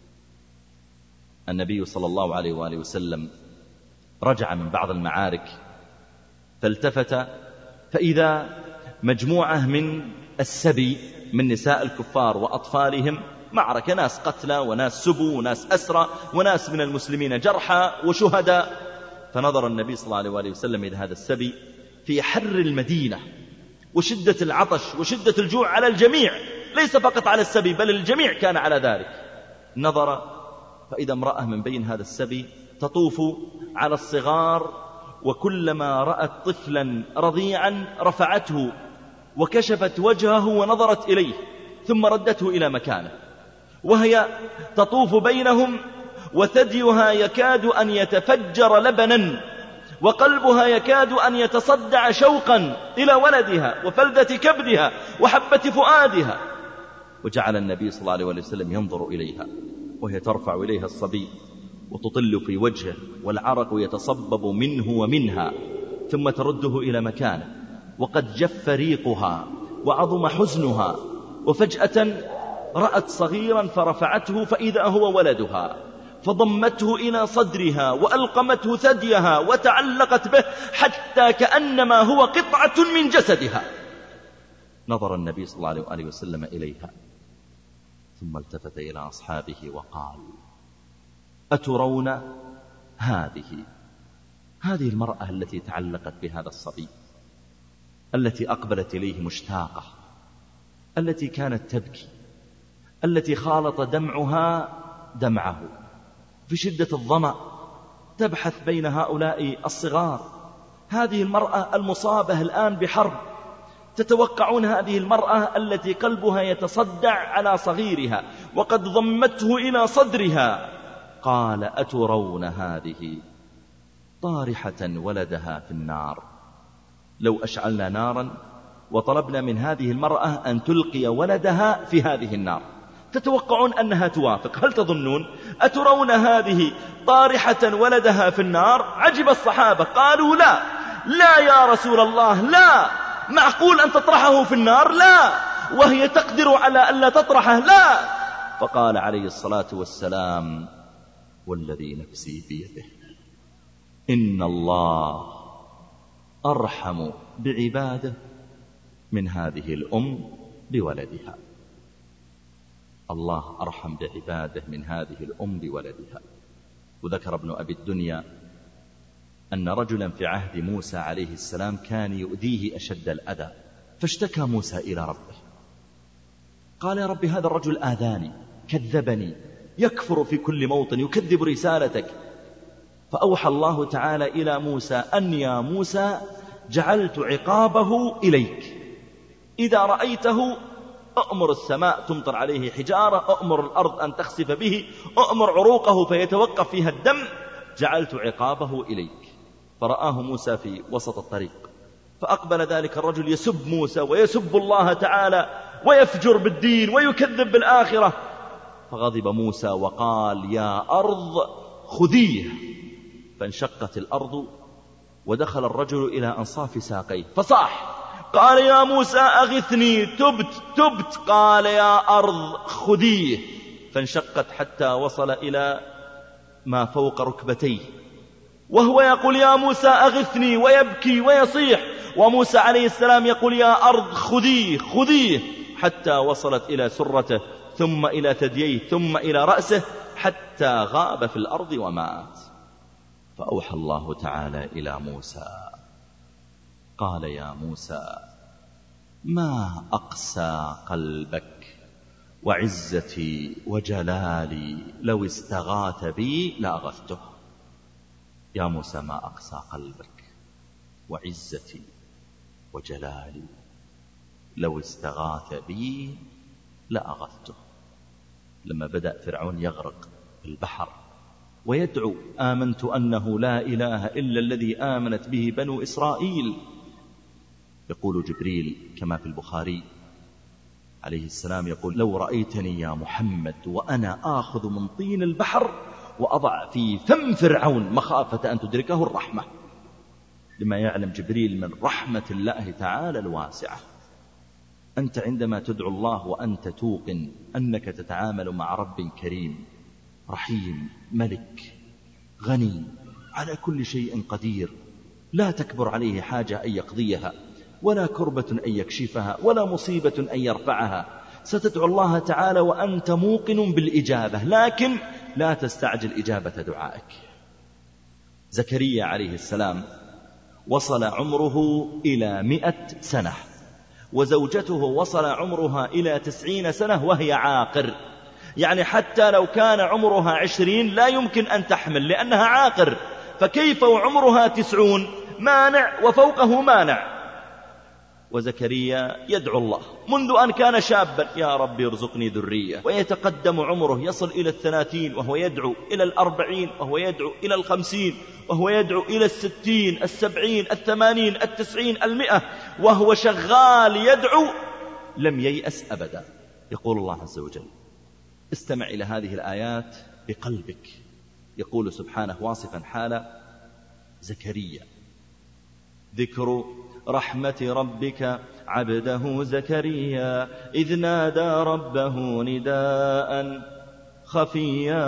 النبي صلى الله عليه وآله وسلم رجع من بعض المعارك فالتفت فإذا مجموعة من السبي من نساء الكفار وأطفالهم، معركة، ناس قتلى وناس سبوا وناس أسرى وناس من المسلمين جرحى وشهداء. فنظر النبي صلى الله عليه وآله وسلم إلى هذا السبي في حر المدينة وشدة العطش وشدة الجوع على الجميع، ليس فقط على السبي بل الجميع كان على ذلك. نظر فإذا امرأة من بين هذا السبي تطوف على الصغار، وكلما رأت طفلا رضيعا رفعته وكشفت وجهه ونظرت إليه ثم ردته إلى مكانه، وهي تطوف بينهم وثديها يكاد أن يتفجر لبنا وقلبها يكاد أن يتصدع شوقا إلى ولدها وفلذة كبدها وحبة فؤادها. وجعل النبي صلى الله عليه وسلم ينظر إليها وهي ترفع إليها الصبي وتطل في وجهه والعرق يتصبب منه ومنها، ثم ترده إلى مكانه وقد جف ريقها وعظم حزنها، وفجأة رأت صغيرا فرفعته فإذا هو ولدها، فضمته إلى صدرها وألقمته ثديها وتعلقت به حتى كأنما هو قطعة من جسدها. نظر النبي صلى الله عليه وسلم إليها ثم التفت إلى أصحابه وقال: أترون هذه هذه المرأة التي تعلقت بهذا الصبي، التي أقبلت إليه مشتاقة، التي كانت تبكي، التي خالط دمعها دمعه في شدة الظمأ تبحث بين هؤلاء الصغار، هذه المرأة المصابة الآن بحرب، تتوقعون هذه المرأة التي قلبها يتصدع على صغيرها وقد ضمته إلى صدرها. قال: أترون هذه طارحة ولدها في النار، لو أشعلنا نارا وطلبنا من هذه المرأة أن تلقي ولدها في هذه النار، تتوقعون أنها توافق؟ هل تظنون؟ أترون هذه طارحة ولدها في النار؟ عجب الصحابة، قالوا: لا لا يا رسول الله، لا، معقول أن تطرحه في النار؟ لا، وهي تقدر على أن لا تطرحه؟ لا. فقال عليه الصلاة والسلام: والذي نفسي بيده إن الله أرحم بعباده من هذه الأم بولدها. الله أرحم بعباده من هذه الأم بولدها. وذكر ابن أبي الدنيا أن رجلا في عهد موسى عليه السلام كان يؤذيه أشد الأذى، فاشتكى موسى إلى ربه، قال: يا رب، هذا الرجل آذاني، كذبني، يكفر في كل موطن، يكذب رسالتك. فأوحى الله تعالى إلى موسى أن يا موسى جعلت عقابه إليك، إذا رأيته أأمر السماء تمطر عليه حجارة، أأمر الأرض أن تخسف به، أأمر عروقه فيتوقف فيها الدم، جعلت عقابه إليك. فرآه موسى في وسط الطريق، فأقبل ذلك الرجل يسب موسى ويسب الله تعالى ويفجر بالدين ويكذب بالآخرة، فغضب موسى وقال: يا أرض خذيه. فانشقت الأرض ودخل الرجل إلى أنصاف ساقيه فصاح، قال يا موسى أغثني، تبت تبت. قال يا أرض خذيه، فانشقت حتى وصل إلى ما فوق ركبتيه، وهو يقول يا موسى أغثني ويبكي ويصيح، وموسى عليه السلام يقول يا أرض خذيه خذيه، حتى وصلت إلى سرته ثم إلى ثدييه ثم إلى رأسه حتى غاب في الأرض ومات. فأوحى الله تعالى إلى موسى قال يا موسى ما أقسى قلبك وعزتي وجلالي لو استغاث بي لأغثته. يا موسى ما أقسى قلبك وعزتي وجلالي لو استغاث بي لأغثته. لما بدأ فرعون يغرق في البحر ويدعو آمنت أنه لا إله إلا الذي آمنت به بنو إسرائيل، يقول جبريل كما في البخاري عليه السلام يقول لو رأيتني يا محمد وأنا آخذ من طين البحر وأضع في فم فرعون مخافة أن تدركه الرحمة، لما يعلم جبريل من رحمة الله تعالى الواسعة. أنت عندما تدعو الله وأنت توقن أنك تتعامل مع رب كريم رحيم ملك غني على كل شيء قدير، لا تكبر عليه حاجة أن يقضيها، ولا كربة أن يكشفها، ولا مصيبة أن يرفعها. ستدعو الله تعالى وأنت موقن بالإجابة، لكن لا تستعجل إجابة دعائك. زكريا عليه السلام وصل عمره إلى مئة سنة، وزوجته وصل عمرها إلى تسعين سنة وهي عاقر، يعني حتى لو كان عمرها عشرين لا يمكن أن تحمل لأنها عاقر، فكيف وعمرها تسعون؟ مانع وفوقه مانع. وزكريا يدعو الله منذ أن كان شابا يا رب ارزقني ذرية، ويتقدم عمره يصل إلى الثلاثين وهو يدعو، إلى الأربعين وهو يدعو، إلى الخمسين وهو يدعو، إلى الستين السبعين الثمانين التسعين المئة وهو شغال يدعو، لم ييأس أبدا. يقول الله عز وجل استمع إلى هذه الآيات بقلبك. يقول سبحانه واصفا حال زكريا ذكر رحمة ربك عبده زكريا إذ نادى ربه نداء خفيا.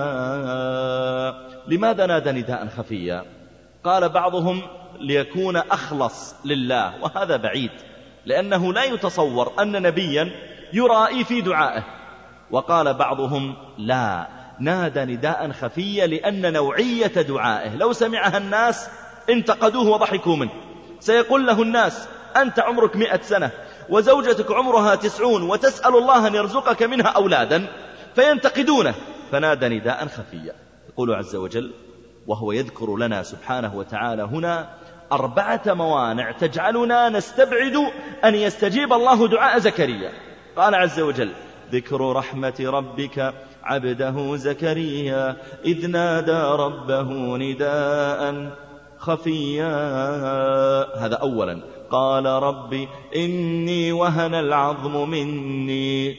لماذا نادى نداء خفيا؟ قال بعضهم ليكون أخلص لله، وهذا بعيد، لأنه لا يتصور أن نبيا يرائي في دعائه. وقال بعضهم لا، نادى نداء خفيا لأن نوعية دعائه لو سمعها الناس انتقدوه وضحكوا منه. سيقول له الناس أنت عمرك مئة سنة وزوجتك عمرها تسعون وتسأل الله أن يرزقك منها أولادا، فينتقدونه، فنادى نداء خفيا. يقول عز وجل وهو يذكر لنا سبحانه وتعالى هنا أربعة موانع تجعلنا نستبعد أن يستجيب الله دعاء زكريا. قال عز وجل ذكر رحمة ربك عبده زكريا إذ نادى ربه نداء خفيا. هذا أولا. قال رب إني وهن العظم مني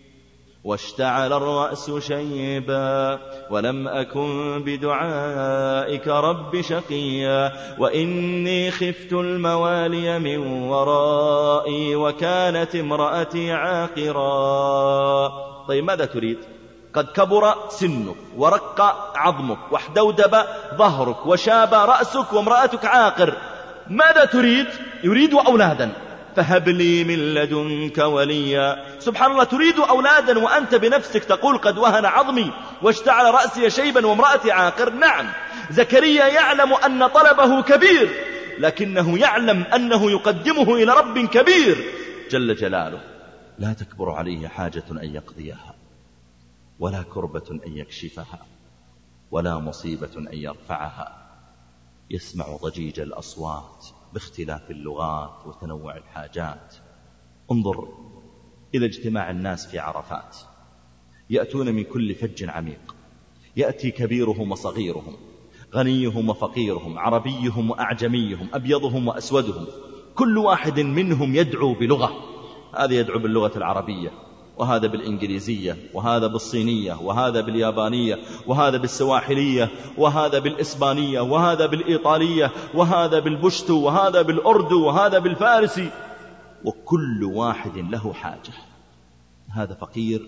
واشتعل الرأس شيبا ولم أكن بدعائك رب شقيا وإني خفت الموالي من ورائي وكانت امرأتي عاقرا. طيب ماذا تريد؟ قد كبر سنك ورق عظمك واحدودب ظهرك وشاب رأسك وامرأتك عاقر، ماذا تريد؟ يريد أولادا، فهب لي من لدنك وليا. سبحان الله، تريد أولادا وأنت بنفسك تقول قد وهن عظمي واشتعل رأسي شيبا وامرأتي عاقر. نعم، زكريا يعلم أن طلبه كبير، لكنه يعلم أنه يقدمه إلى رب كبير جل جلاله لا تكبر عليه حاجة أن يقضيها، ولا كربة أن يكشفها، ولا مصيبة أن يرفعها. يسمع ضجيج الأصوات باختلاف اللغات وتنوع الحاجات. انظر إلى اجتماع الناس في عرفات، يأتون من كل فج عميق، يأتي كبيرهم وصغيرهم، غنيهم وفقيرهم، عربيهم وأعجميهم، أبيضهم وأسودهم، كل واحد منهم يدعو بلغة. هذا يدعو باللغة العربية، وهذا بالإنجليزية، وهذا بالصينية، وهذا باليابانية، وهذا بالسواحلية، وهذا بالإسبانية، وهذا بالإيطالية، وهذا بالبشتو، وهذا بالأردو، وهذا بالفارسي، وكل واحد له حاجة. هذا فقير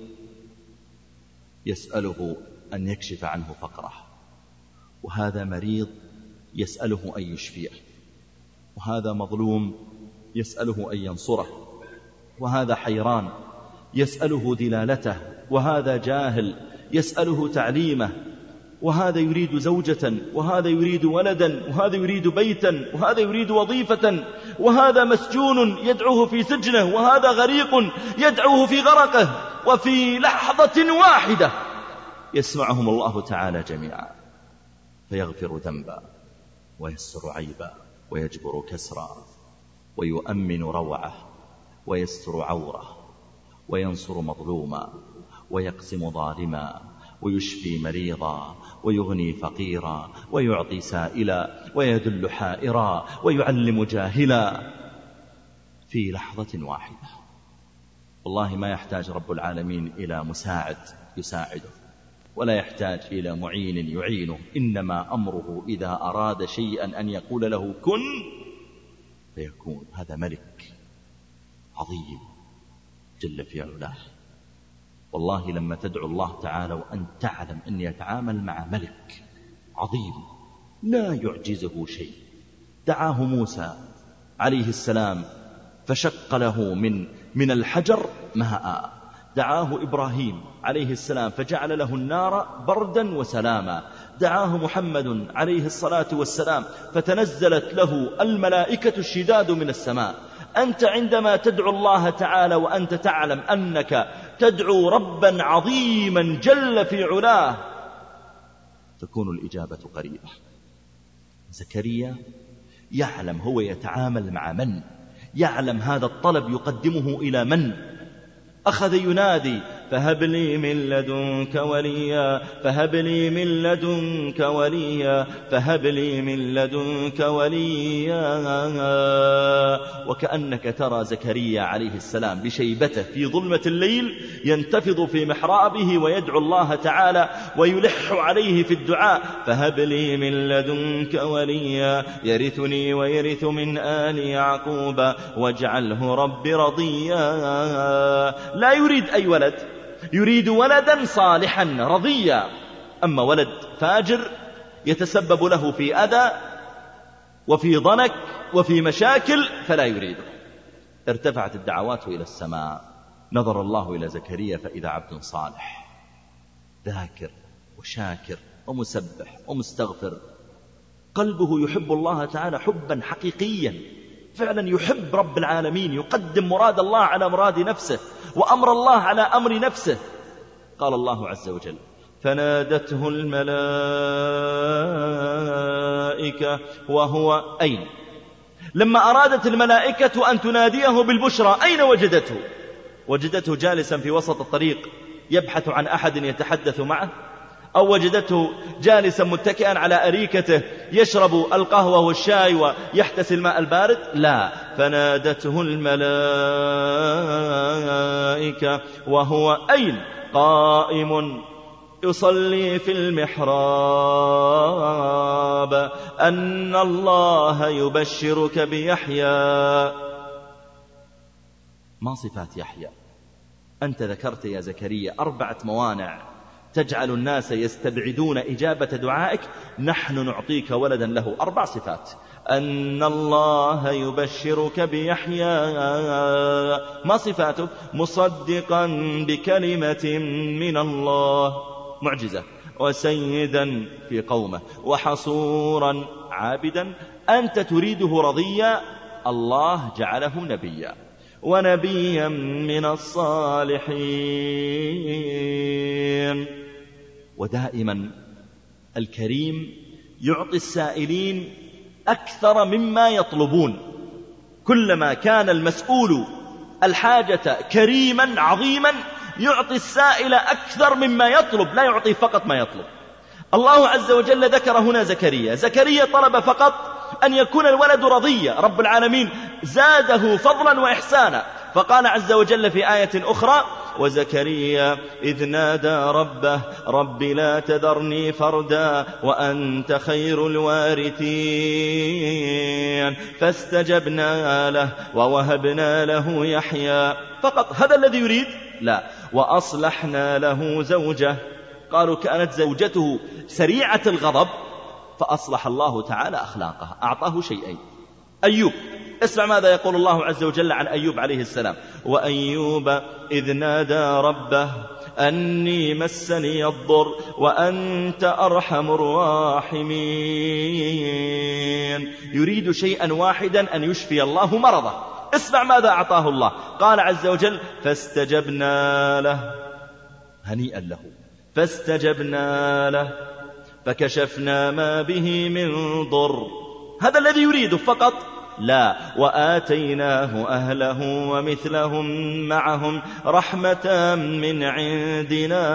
يسأله أن يكشف عنه فقره، وهذا مريض يسأله أن يشفيه، وهذا مظلوم يسأله أن ينصره، وهذا حيران يسأله دلالته، وهذا جاهل يسأله تعليمه، وهذا يريد زوجة، وهذا يريد ولدا، وهذا يريد بيتا، وهذا يريد وظيفة، وهذا مسجون يدعوه في سجنه، وهذا غريق يدعوه في غرقه، وفي لحظة واحدة يسمعهم الله تعالى جميعا فيغفر ذنبا ويسر عيبا ويجبر كسرا ويؤمن روعه ويستر عوره وينصر مظلوما ويقسم ظالما ويشفي مريضا ويغني فقيرا ويعطي سائلا ويدل حائرا ويعلم جاهلا في لحظة واحدة. والله ما يحتاج رب العالمين إلى مساعد يساعده، ولا يحتاج إلى معين يعينه، إنما أمره إذا أراد شيئا أن يقول له كن فيكون. هذا ملك عظيم جل في علاه. والله لما تدعو الله تعالى وأن تعلم أن يتعامل مع ملك عظيم لا يعجزه شيء. دعاه موسى عليه السلام فشق له من من الحجر ماء، دعاه إبراهيم عليه السلام فجعل له النار بردا وسلاما، دعاه محمد عليه الصلاة والسلام فتنزلت له الملائكة الشداد من السماء. أنت عندما تدعو الله تعالى وأنت تعلم أنك تدعو ربا عظيما جل في علاه تكون الإجابة قريبة. زكريا يعلم هو يتعامل مع من، يعلم هذا الطلب يقدمه إلى من. أخذ ينادي فهب لي من لدنك وليا، فهب لي من لدنك وليا، فهب لي من لدنك وليا. وكأنك ترى زكريا عليه السلام بشيبته في ظلمة الليل ينتفض في محرابه ويدعو الله تعالى ويلح عليه في الدعاء فهب لي من لدنك وليا يرثني ويرث من آل يعقوب واجعله رب رضيا. لا يريد أي ولد، يريد ولدا صالحا رضيا. أما ولد فاجر يتسبب له في أذى وفي ضنك وفي مشاكل فلا يريده. ارتفعت الدعوات إلى السماء، نظر الله إلى زكريا فإذا عبد صالح ذاكر وشاكر ومسبح ومستغفر، قلبه يحب الله تعالى حبا حقيقيا، فعلا يحب رب العالمين، يقدم مراد الله على مراد نفسه وأمر الله على أمر نفسه. قال الله عز وجل فنادته الملائكة وهو أين؟ لما أرادت الملائكة أن تناديه بالبشرى أين وجدته؟ وجدته جالسا في وسط الطريق يبحث عن أحد يتحدث معه، أو وجدته جالسا متكئا على أريكته يشرب القهوة والشاي ويحتسي الماء البارد؟ لا، فنادته الملائكة وهو أين؟ قائم يصلي في المحراب أن الله يبشرك بيحيى. ما صفات يحيى؟ أنت ذكرت يا زكريا أربعة موانع تجعل الناس يستبعدون إجابة دعائك، نحن نعطيك ولدا له أربع صفات. أن الله يبشرك بيحيى. ما صفاته؟ مصدقا بكلمة من الله، معجزة، وسيدا في قومه، وحصورا عابدا. أنت تريده رضيا، الله جعله نبيا، ونبيا من الصالحين. ودائما الكريم يعطي السائلين أكثر مما يطلبون. كلما كان المسؤول الحاجة كريما عظيما يعطي السائل أكثر مما يطلب، لا يعطي فقط ما يطلب. الله عز وجل ذكر هنا زكريا، زكريا طلب فقط أن يكون الولد رضيا، رب العالمين زاده فضلا وإحسانا، فقال عز وجل في آية أخرى وزكريا إذ نادى ربه رب لا تذرني فردا وأنت خير الوارثين فاستجبنا له ووهبنا له يحيى. فقط هذا الذي يريد؟ لا. وأصلحنا له زوجه. قالوا كانت زوجته سريعة الغضب فأصلح الله تعالى أخلاقها، أعطاه شيئين. أيوب، اسمع ماذا يقول الله عز وجل عن أيوب عليه السلام: وأيوب إذ نادى ربه أني مسني الضر وأنت أرحم الراحمين. يريد شيئا واحدا، أن يشفي الله مرضه. اسمع ماذا أعطاه الله. قال عز وجل: فاستجبنا له. هنيئا له. فاستجبنا له فكشفنا ما به من ضر. هذا الذي يريده فقط؟ لا. وآتيناه أهله ومثلهم معهم رحمة من عندنا.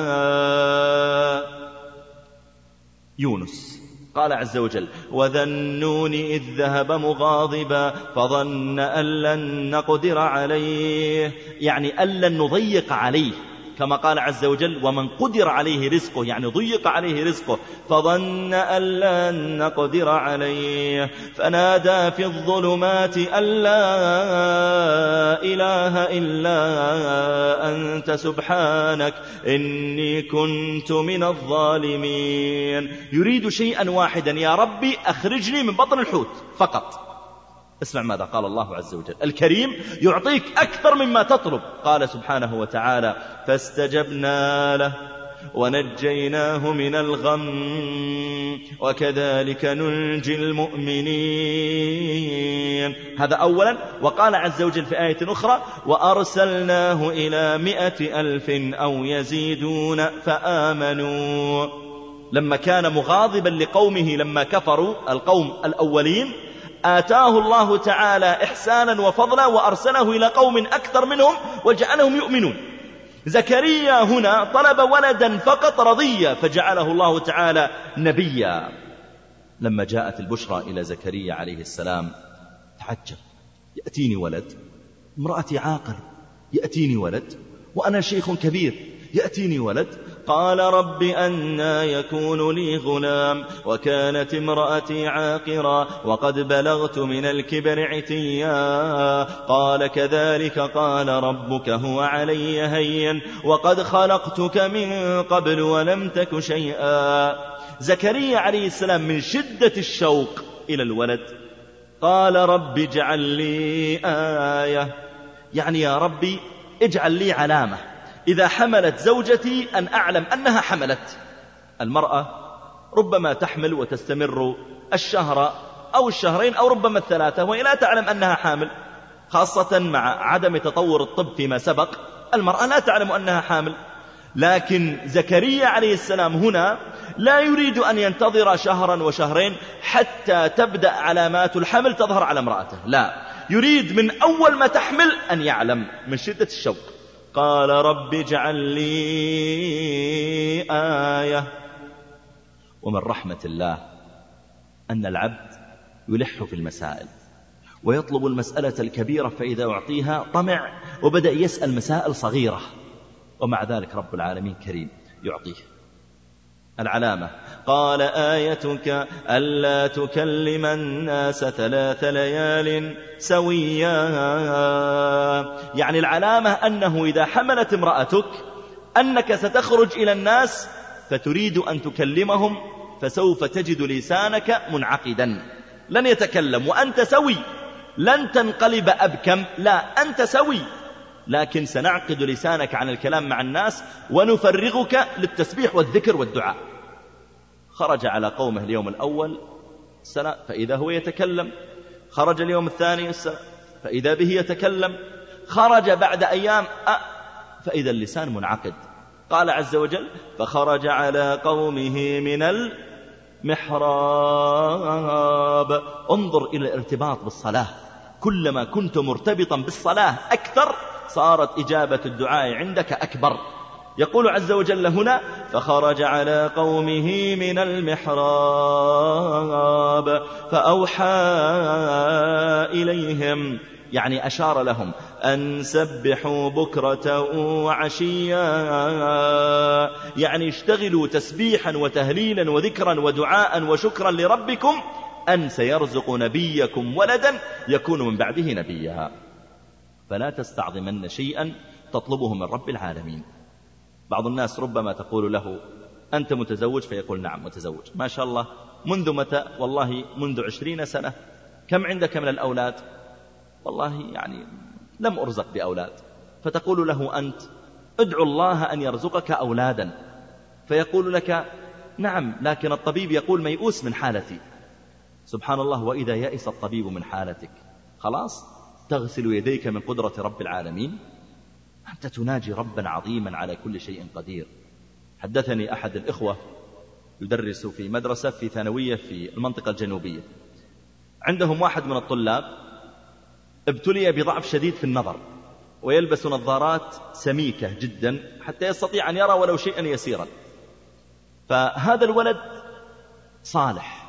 يونس قال عز وجل: وذا النون إذ ذهب مغاضبا فظن أن لن نقدر عليه، يعني أن لن نضيق عليه، كما قال عز وجل: ومن قدر عليه رزقه، يعني ضيق عليه رزقه. فظن أن لن نقدر عليه فنادى في الظلمات أن لا إله إلا أنت سبحانك إني كنت من الظالمين. يريد شيئا واحدا: يا ربي أخرجني من بطن الحوت فقط. اسمع ماذا قال الله عز وجل. الكريم يعطيك أكثر مما تطلب. قال سبحانه وتعالى: فاستجبنا له ونجيناه من الغم وكذلك ننجي المؤمنين. هذا أولا. وقال عز وجل في آية أخرى: وأرسلناه إلى مئة ألف أو يزيدون فآمنوا. لما كان مغاضبا لقومه لما كفروا القوم الأولين، آتاه الله تعالى إحسانا وفضلا وأرسله إلى قوم أكثر منهم وجعلهم يؤمنون. زكريا هنا طلب ولدا فقط رضيا فجعله الله تعالى نبيا. لما جاءت البشرى إلى زكريا عليه السلام تعجب: يأتيني ولد، امرأتي عاقر، يأتيني ولد، وأنا شيخ كبير، يأتيني ولد. قال: رب أنى يكون لي غلام وكانت امرأتي عاقرا وقد بلغت من الكبر عتيا. قال: كذلك قال ربك هو علي هين وقد خلقتك من قبل ولم تك شيئا. زكريا عليه السلام من شدة الشوق إلى الولد قال: رب اجعل لي آية، يعني يا ربي اجعل لي علامة إذا حملت زوجتي أن أعلم أنها حملت. المرأة ربما تحمل وتستمر الشهر أو الشهرين أو ربما الثلاثة وهي لا تعلم أنها حامل، خاصة مع عدم تطور الطب فيما سبق، المرأة لا تعلم أنها حامل. لكن زكريا عليه السلام هنا لا يريد أن ينتظر شهرا وشهرين حتى تبدأ علامات الحمل تظهر على امرأته، لا، يريد من أول ما تحمل أن يعلم من شدة الشوق. قال: رب اجعل لي آية. ومن رحمة الله أن العبد يلح في المسائل ويطلب المسألة الكبيرة فإذا أعطيها طمع وبدأ يسأل مسائل صغيرة، ومع ذلك رب العالمين كريم يعطيه العلامة. قال: آيتك ألا تكلم الناس ثلاث ليال سويا، يعني العلامة أنه إذا حملت امرأتك أنك ستخرج إلى الناس فتريد أن تكلمهم، فسوف تجد لسانك منعقدا لن يتكلم وأنت سوي، لن تنقلب أبكم، لا، أنت سوي، لكن سنعقد لسانك عن الكلام مع الناس ونفرغك للتسبيح والذكر والدعاء. خرج على قومه اليوم الأول السنة فإذا هو يتكلم، خرج اليوم الثاني السنة فإذا به يتكلم، خرج بعد أيام أه فإذا اللسان منعقد. قال عز وجل: فخرج على قومه من المحراب. انظر إلى الارتباط بالصلاة، كلما كنت مرتبطا بالصلاة أكثر صارت إجابة الدعاء عندك أكبر. يقول عز وجل هنا: فخرج على قومه من المحراب فأوحى إليهم، يعني أشار لهم أن سبحوا بكرة وعشيا، يعني اشتغلوا تسبيحا وتهليلا وذكرا ودعاء وشكرا لربكم أن سيرزق نبيكم ولدا يكون من بعده نبيا. فلا تستعظمن شيئا تطلبه من رب العالمين. بعض الناس ربما تقول له أنت متزوج؟ فيقول نعم متزوج. ما شاء الله. منذ متى؟ والله منذ عشرين سنة. كم عندك من الأولاد؟ والله يعني لم أرزق بأولاد. فتقول له أنت ادعو الله أن يرزقك أولادا، فيقول لك نعم لكن الطبيب يقول ميؤوس من حالتي. سبحان الله، وإذا يئس الطبيب من حالتك خلاص تغسل يديك من قدرة رب العالمين. أنت تناجي ربا عظيما على كل شيء قدير. حدثني أحد الإخوة يدرس في مدرسة في ثانوية في المنطقة الجنوبية، عندهم واحد من الطلاب ابتلي بضعف شديد في النظر، ويلبس نظارات سميكة جدا حتى يستطيع أن يرى ولو شيئا يسيرا. فهذا الولد صالح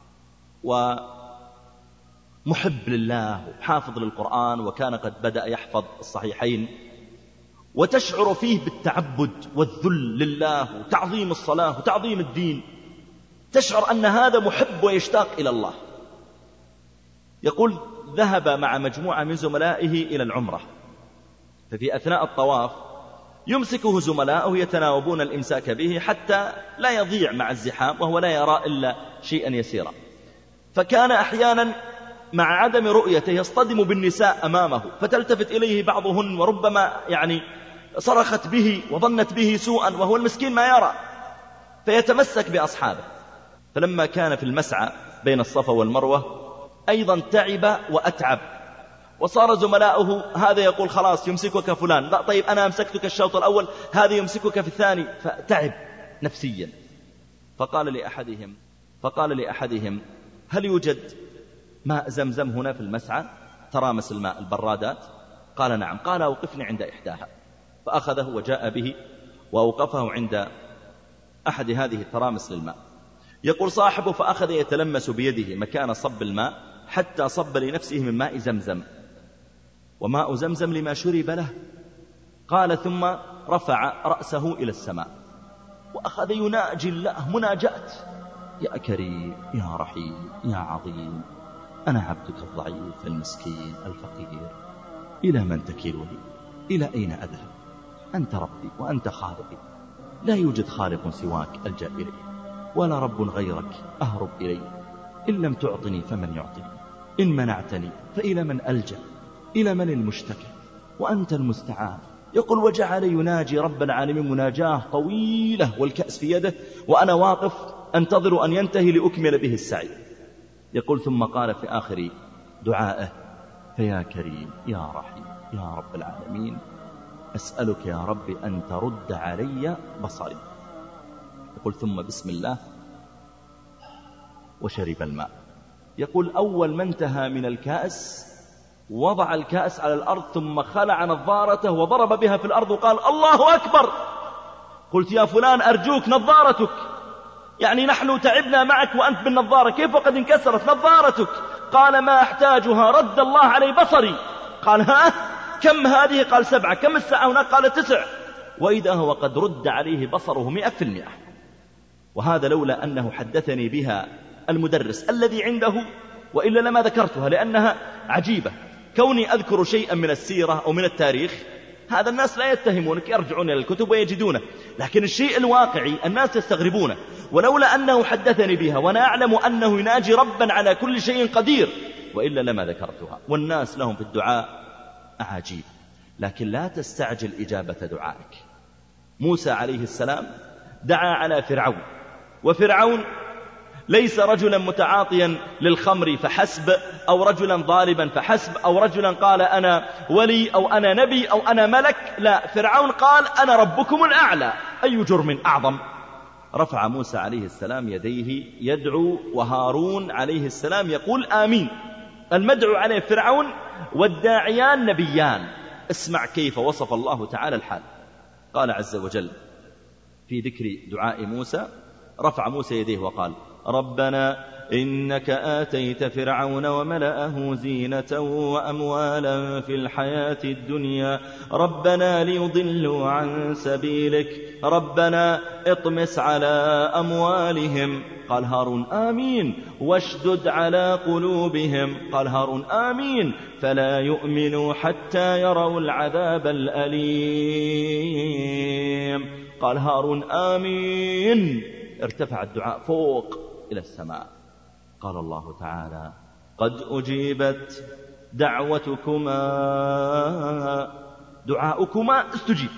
ومحب لله وحافظ للقرآن، وكان قد بدأ يحفظ الصحيحين، وتشعر فيه بالتعبد والذل لله وتعظيم الصلاة وتعظيم الدين. تشعر أن هذا محب ويشتاق إلى الله. يقول ذهب مع مجموعة من زملائه إلى العمرة، ففي أثناء الطواف يمسكه زملاؤه يتناوبون الإمساك به حتى لا يضيع مع الزحام، وهو لا يرى إلا شيئا يسيرا. فكان أحيانا مع عدم رؤيته يصطدم بالنساء أمامه، فتلتفت إليه بعضهن وربما يعني صرخت به وظنت به سوءا وهو المسكين ما يرى، فيتمسك بأصحابه. فلما كان في المسعى بين الصفا والمروة أيضا تعب وأتعب، وصار زملاؤه هذا يقول خلاص يمسكك فلان، لا طيب أنا أمسكتك الشوط الأول، هذا يمسكك في الثاني، فتعب نفسيا. فقال لأحدهم فقال لأحدهم هل يوجد ماء زمزم هنا في المسعى؟ ترامس الماء البرادات. قال نعم. قال أوقفني عند إحداها. فأخذه وجاء به وأوقفه عند أحد هذه الترامس للماء. يقول صاحبه فأخذ يتلمس بيده مكان صب الماء حتى صب لنفسه من ماء زمزم، وماء زمزم لما شرب له. قال ثم رفع رأسه إلى السماء وأخذ يناجي الله مناجات: يا كريم يا رحيم يا عظيم، أنا عبدك الضعيف المسكين الفقير، إلى من تكلني؟ إلى أين أذهب؟ أنت ربي وأنت خالقي، لا يوجد خالق سواك ألجأ إليه، ولا رب غيرك أهرب إليه. إن لم تعطني فمن يعطني، إن منعتني فإلى من ألجأ، إلى من المشتكى، وأنت المستعان. يقول وجعل يناجي رب العالمين مناجاه طويلة والكأس في يده، وأنا واقف أنتظر أن ينتهي لأكمل به السعي. يقول ثم قال في آخر دعائه: فيا كريم يا رحيم يا رب العالمين، أسألك يا رب أن ترد علي بصري. يقول ثم بسم الله وشرب الماء. يقول أول ما انتهى من الكأس وضع الكأس على الأرض، ثم خلع نظارته وضرب بها في الأرض وقال: الله أكبر. قلت: يا فلان أرجوك نظارتك، يعني نحن تعبنا معك وأنت بالنظارة، كيف وقد انكسرت نظارتك؟ قال: ما أحتاجها، رد الله علي بصري. قال: ها كم هذه؟ قال: سبعة. كم الساعة هناك؟ قال: تسع. وإذا هو قد رد عليه بصره مئة في المئة. وهذا لولا أنه حدثني بها المدرس الذي عنده، وإلا لما ذكرتها، لأنها عجيبة. كوني أذكر شيئا من السيرة أو من التاريخ، هذا الناس لا يتهمونك، يرجعون إلى الكتب ويجدونه، لكن الشيء الواقعي الناس يستغربونه. ولولا أنه حدثني بها وأنا أعلم أنه يناجي ربا على كل شيء قدير، وإلا لما ذكرتها. والناس لهم في الدعاء أعاجيب، لكن لا تستعجل إجابة دعائك. موسى عليه السلام دعا على فرعون، وفرعون ليس رجلا متعاطيا للخمر فحسب، أو رجلا ضاربا فحسب، أو رجلا قال أنا ولي أو أنا نبي أو أنا ملك. لا، فرعون قال: أنا ربكم الأعلى، أي جرم أعظم. رفع موسى عليه السلام يديه يدعو، وهارون عليه السلام يقول آمين. المدعو عليه فرعون والداعيان نبيان. اسمع كيف وصف الله تعالى الحال. قال عز وجل في ذكر دعاء موسى: رفع موسى يديه وقال: ربنا إنك آتيت فرعون وملأه زينة وأموالا في الحياة الدنيا ربنا ليضلوا عن سبيلك ربنا اطمس على أموالهم. قال هارون آمين. واشدد على قلوبهم. قال هارون آمين. فلا يؤمنوا حتى يروا العذاب الأليم. قال هارون آمين. ارتفع الدعاء فوق إلى السماء. قال الله تعالى قد أجيبت دعوتكما دعاؤكما استجيب.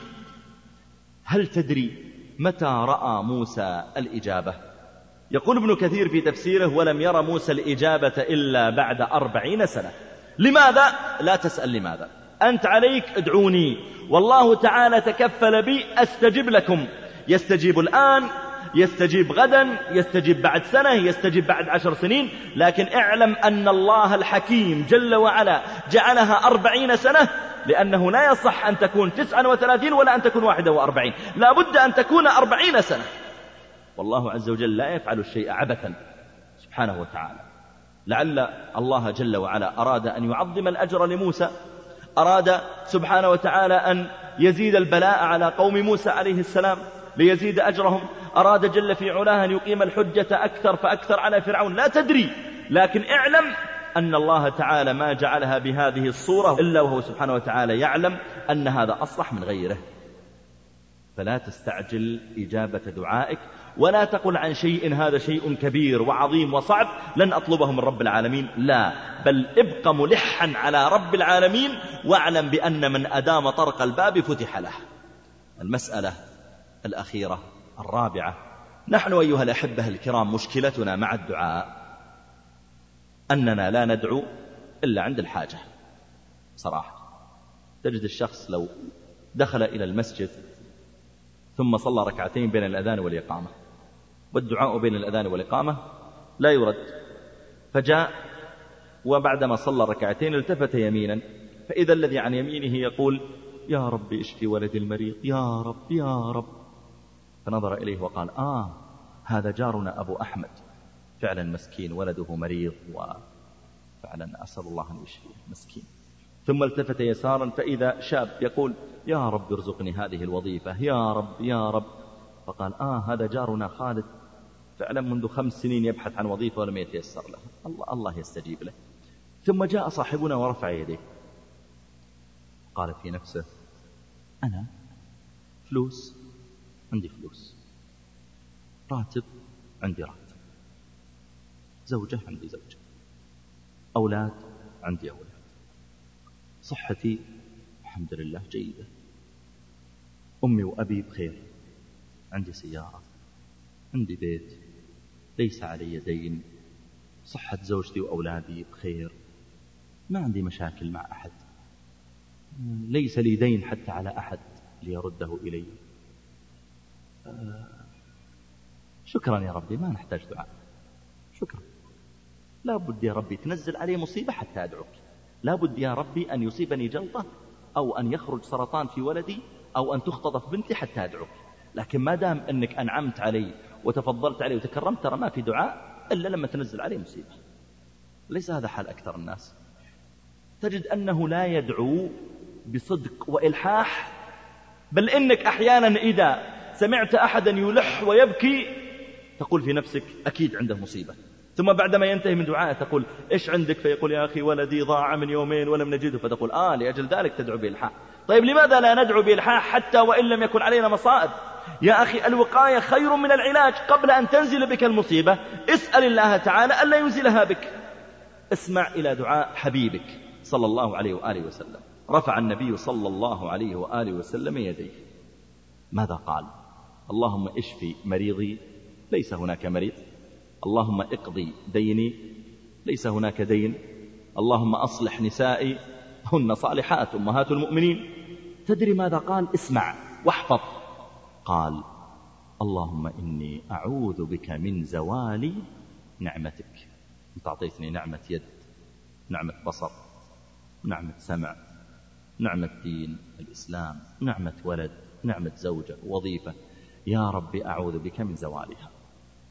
هل تدري متى رأى موسى الإجابة؟ يقول ابن كثير في تفسيره ولم يرى موسى الإجابة إلا بعد أربعين سنة. لماذا؟ لا تسأل لماذا، أنت عليك ادعوني والله تعالى تكفل بي أستجب لكم. يستجيب الآن، يستجيب غدا، يستجيب بعد سنة، يستجيب بعد عشر سنين، لكن اعلم أن الله الحكيم جل وعلا جعلها أربعين سنة، لأنه لا يصح أن تكون تسعة وثلاثين ولا أن تكون واحدة وأربعين، لا بد أن تكون أربعين سنة. والله عز وجل لا يفعل الشيء عبثا سبحانه وتعالى. لعل الله جل وعلا أراد أن يعظم الأجر لموسى، أراد سبحانه وتعالى أن يزيد البلاء على قوم موسى عليه السلام ليزيد أجرهم، أراد جل في علاه أن يقيم الحجة أكثر فأكثر على فرعون، لا تدري، لكن اعلم أن الله تعالى ما جعلها بهذه الصورة إلا وهو سبحانه وتعالى يعلم أن هذا أصلح من غيره. فلا تستعجل إجابة دعائك، ولا تقل عن شيء هذا شيء كبير وعظيم وصعب لن أطلبه من رب العالمين، لا، بل ابق ملحا على رب العالمين، واعلم بأن من أدام طرق الباب فتح له. المسألة الأخيرة الرابعة، نحن أيها الأحبة الكرام مشكلتنا مع الدعاء أننا لا ندعو إلا عند الحاجة. صراحة تجد الشخص لو دخل إلى المسجد ثم صلى ركعتين بين الأذان والإقامة، والدعاء بين الأذان والإقامة لا يرد، فجاء وبعدما صلى ركعتين التفت يمينا فإذا الذي عن يمينه يقول يا رب اشفي ولدي المريض، يا رب يا رب، فنظر إليه وقال آه هذا جارنا أبو أحمد، فعلا مسكين ولده مريض وفعلا أسأل الله أن يشفيه مسكين. ثم التفت يسارا فإذا شاب يقول يا رب ارزقني هذه الوظيفة، يا رب يا رب، فقال آه هذا جارنا خالد، فعلا منذ خمس سنين يبحث عن وظيفة ولم يتيسر له، الله الله يستجيب له. ثم جاء صاحبنا ورفع يديه قال في نفسه أنا فلوس عندي فلوس، راتب عندي راتب، زوجة عندي زوجة، أولاد عندي أولاد، صحتي الحمد لله جيدة، أمي وأبي بخير، عندي سيارة، عندي بيت، ليس علي دين، صحة زوجتي وأولادي بخير، ما عندي مشاكل مع أحد، ليس لي دين حتى على أحد ليرده إلي. شكرا يا ربي، ما نحتاج دعاء، شكرا. لا بد يا ربي تنزل علي مصيبة حتى أدعوك، لا بد يا ربي أن يصيبني جلطة أو أن يخرج سرطان في ولدي أو أن تختطف بنتي حتى أدعوك. لكن ما دام أنك أنعمت علي وتفضلت علي وتكرمت، ترى ما في دعاء إلا لما تنزل علي مصيبة. ليس هذا حال أكثر الناس، تجد أنه لا يدعو بصدق وإلحاح، بل إنك أحيانا إذا سمعت أحدا يلح ويبكي تقول في نفسك أكيد عنده مصيبة، ثم بعدما ينتهي من دعائه تقول إيش عندك؟ فيقول يا أخي ولدي ضاع من يومين ولم نجده، فتقول آه لأجل ذلك تدعو بإلحاح. طيب لماذا لا ندعو بإلحاح حتى وإن لم يكن علينا مصائب؟ يا أخي الوقاية خير من العلاج، قبل أن تنزل بك المصيبة اسأل الله تعالى ألا ينزلها بك. اسمع إلى دعاء حبيبك صلى الله عليه وآله وسلم. رفع النبي صلى الله عليه وآله وسلم يديه، ماذا قال؟ اللهم اشفي مريضي، ليس هناك مريض. اللهم اقضي ديني، ليس هناك دين. اللهم أصلح نسائي، هن صالحات أمهات المؤمنين. تدري ماذا قال؟ اسمع واحفظ. قال اللهم إني أعوذ بك من زوال نعمتك. أنت أعطيتني نعمة يد، نعمة بصر، نعمة سمع، نعمة دين الإسلام، نعمة ولد، نعمة زوجة، وظيفة، يا رب أعوذ بك من زوالها.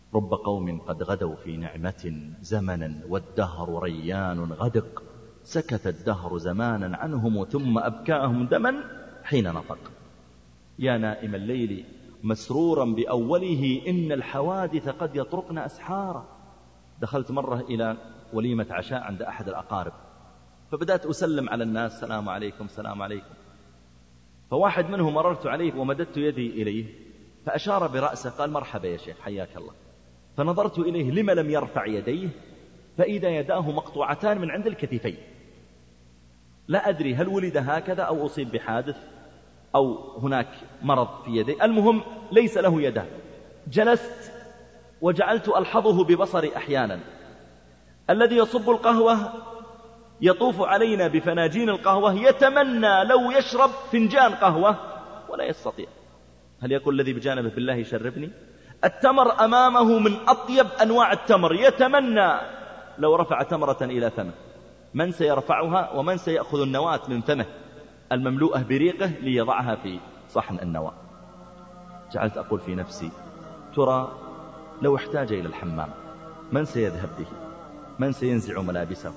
رب قوم قد غدوا في نعمة زمنا والدهر ريان غدق، سكت الدهر زمانا عنهم ثم أبكاهم دما حين نطق. يا نائم الليل مسرورا بأوله إن الحوادث قد يطرقن أسحارا. دخلت مرة إلى وليمة عشاء عند أحد الأقارب، فبدأت أسلم على الناس، السلام عليكم السلام عليكم. فواحد منهم مررت عليه ومددت يدي إليه فأشار برأسه قال مرحبا يا شيخ حياك الله. فنظرت إليه لما لم يرفع يديه فإذا يداه مقطوعتان من عند الكتفين. لا أدري هل ولد هكذا أو أصيب بحادث أو هناك مرض في يديه، المهم ليس له يدان. جلست وجعلت ألحظه ببصري أحيانا. الذي يصب القهوة يطوف علينا بفناجين القهوة يتمنى لو يشرب فنجان قهوة ولا يستطيع. هل يقول الذي بجانبه بالله يشربني؟ التمر أمامه من أطيب أنواع التمر، يتمنى لو رفع تمرة إلى فمه. من سيرفعها ومن سيأخذ النواة من فمه المملوءة بريقه ليضعها في صحن النواة؟ جعلت أقول في نفسي ترى لو احتاج إلى الحمام من سيذهب به؟ من سينزع ملابسه؟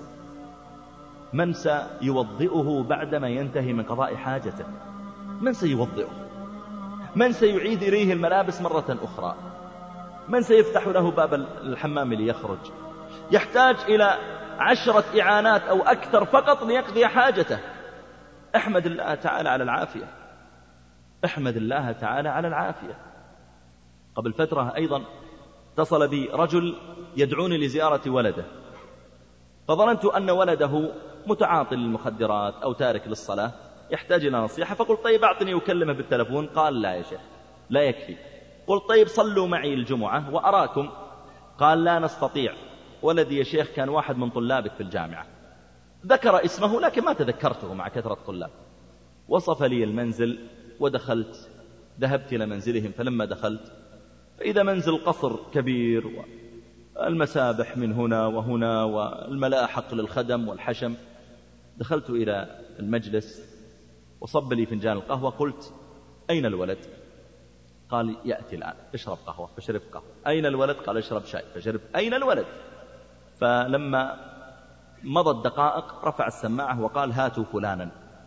من سيوضئه بعدما ينتهي من قضاء حاجته؟ من سيوضئه؟ من سيعيد إليه الملابس مرة أخرى؟ من سيفتح له باب الحمام ليخرج؟ يحتاج إلى عشرة إعانات أو أكثر فقط ليقضي حاجته. احمد الله تعالى على العافية، احمد الله تعالى على العافية. قبل فترة أيضا اتصل بي رجل يدعوني لزيارة ولده، فظننت أن ولده متعاطي للمخدرات أو تارك للصلاة يحتاج إلى نصيحة، فقلت طيب أعطني أكلمه بالتلفون. قال لا يا شيخ لا يكفي. قلت طيب صلوا معي الجمعة وأراكم. قال لا نستطيع، ولدي يا شيخ كان واحد من طلابك في الجامعة. ذكر اسمه لكن ما تذكرته مع كثرة الطلاب. وصف لي المنزل ودخلت، ذهبت إلى منزلهم. فلما دخلت فإذا منزل قصر كبير والمسابح من هنا وهنا والملاحق للخدم والحشم. دخلت إلى المجلس وصب لي فنجان القهوة. قلت أين الولد؟ قال يأتي الآن. اشرب قهوة. فشرب قهوة. أين الولد؟ قال اشرب شاي. فشرب. أين الولد؟ فلما مضت دقائق رفع السماعة وقال هاتوا فلانا.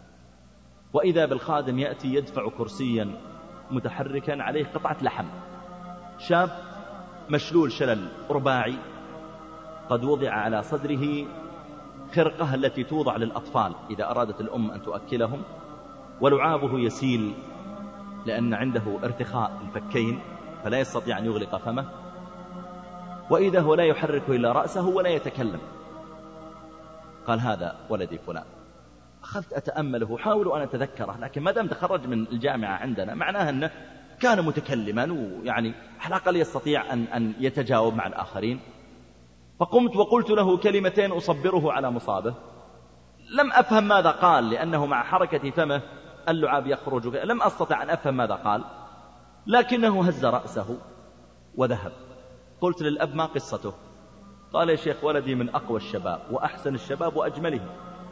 وإذا بالخادم يأتي يدفع كرسيا متحركا عليه قطعة لحم. شاب مشلول شلل رباعي قد وضع على صدره خرقة التي توضع للأطفال إذا أرادت الأم أن تؤكلهم، ولعابه يسيل لأن عنده ارتخاء الفكين فلا يستطيع أن يغلق فمه، وإذا هو لا يحرك إلا رأسه ولا يتكلم. قال هذا ولدي فلان. أخذت أتأمله، حاول أن أتذكره، لكن ما دام تخرج من الجامعة عندنا معناه أنه كان متكلما ويعني على الأقل يستطيع أن, أن يتجاوب مع الآخرين. فقمت وقلت له كلمتين أصبره على مصابه. لم أفهم ماذا قال لأنه مع حركة فمه اللعاب يخرج، لم أستطع أن أفهم ماذا قال، لكنه هز رأسه وذهب. قلت للأب ما قصته؟ قال يا شيخ ولدي من أقوى الشباب وأحسن الشباب وأجملهم،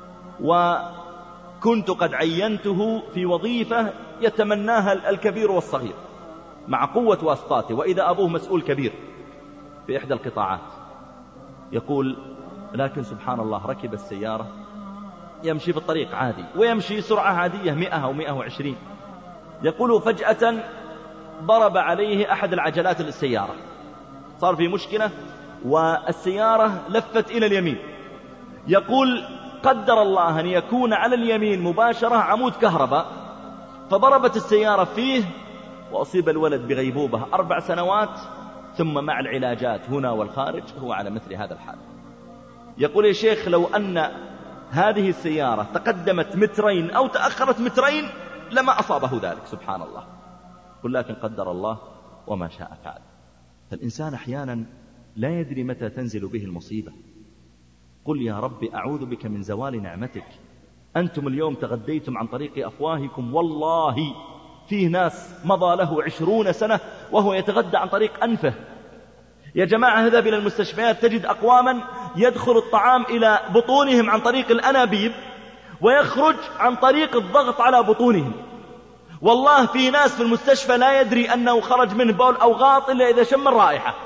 وكنت قد عينته في وظيفة يتمناها الكبير والصغير مع قوة واسطاته، وإذا أبوه مسؤول كبير في إحدى القطاعات. يقول لكن سبحان الله ركب السيارة يمشي في الطريق عادي ويمشي سرعة عادية مئة أو مئة وعشرين. يقول فجأة ضرب عليه أحد العجلات للسيارة، صار في مشكلة والسيارة لفت إلى اليمين. يقول قدر الله أن يكون على اليمين مباشرة عمود كهرباء، فضربت السيارة فيه وأصيب الولد بغيبوبة أربع سنوات، ثم مع العلاجات هنا والخارج هو على مثل هذا الحال. يقول يا شيخ لو أن هذه السيارة تقدمت مترين أو تأخرت مترين لما أصابه ذلك، سبحان الله. قل لكن قدر الله وما شاء فعل. فالإنسان أحيانا لا يدري متى تنزل به المصيبة. قل يا رب أعوذ بك من زوال نعمتك. أنتم اليوم تغديتم عن طريق أفواهكم، والله فيه ناس مضى له عشرون سنة وهو يتغدى عن طريق أنفه. يا جماعة اذهب إلى المستشفيات تجد أقواما يدخل الطعام إلى بطونهم عن طريق الأنابيب ويخرج عن طريق الضغط على بطونهم. والله في ناس في المستشفى لا يدري أنه خرج منه بول أو غاط إلا إذا شم الرائحة.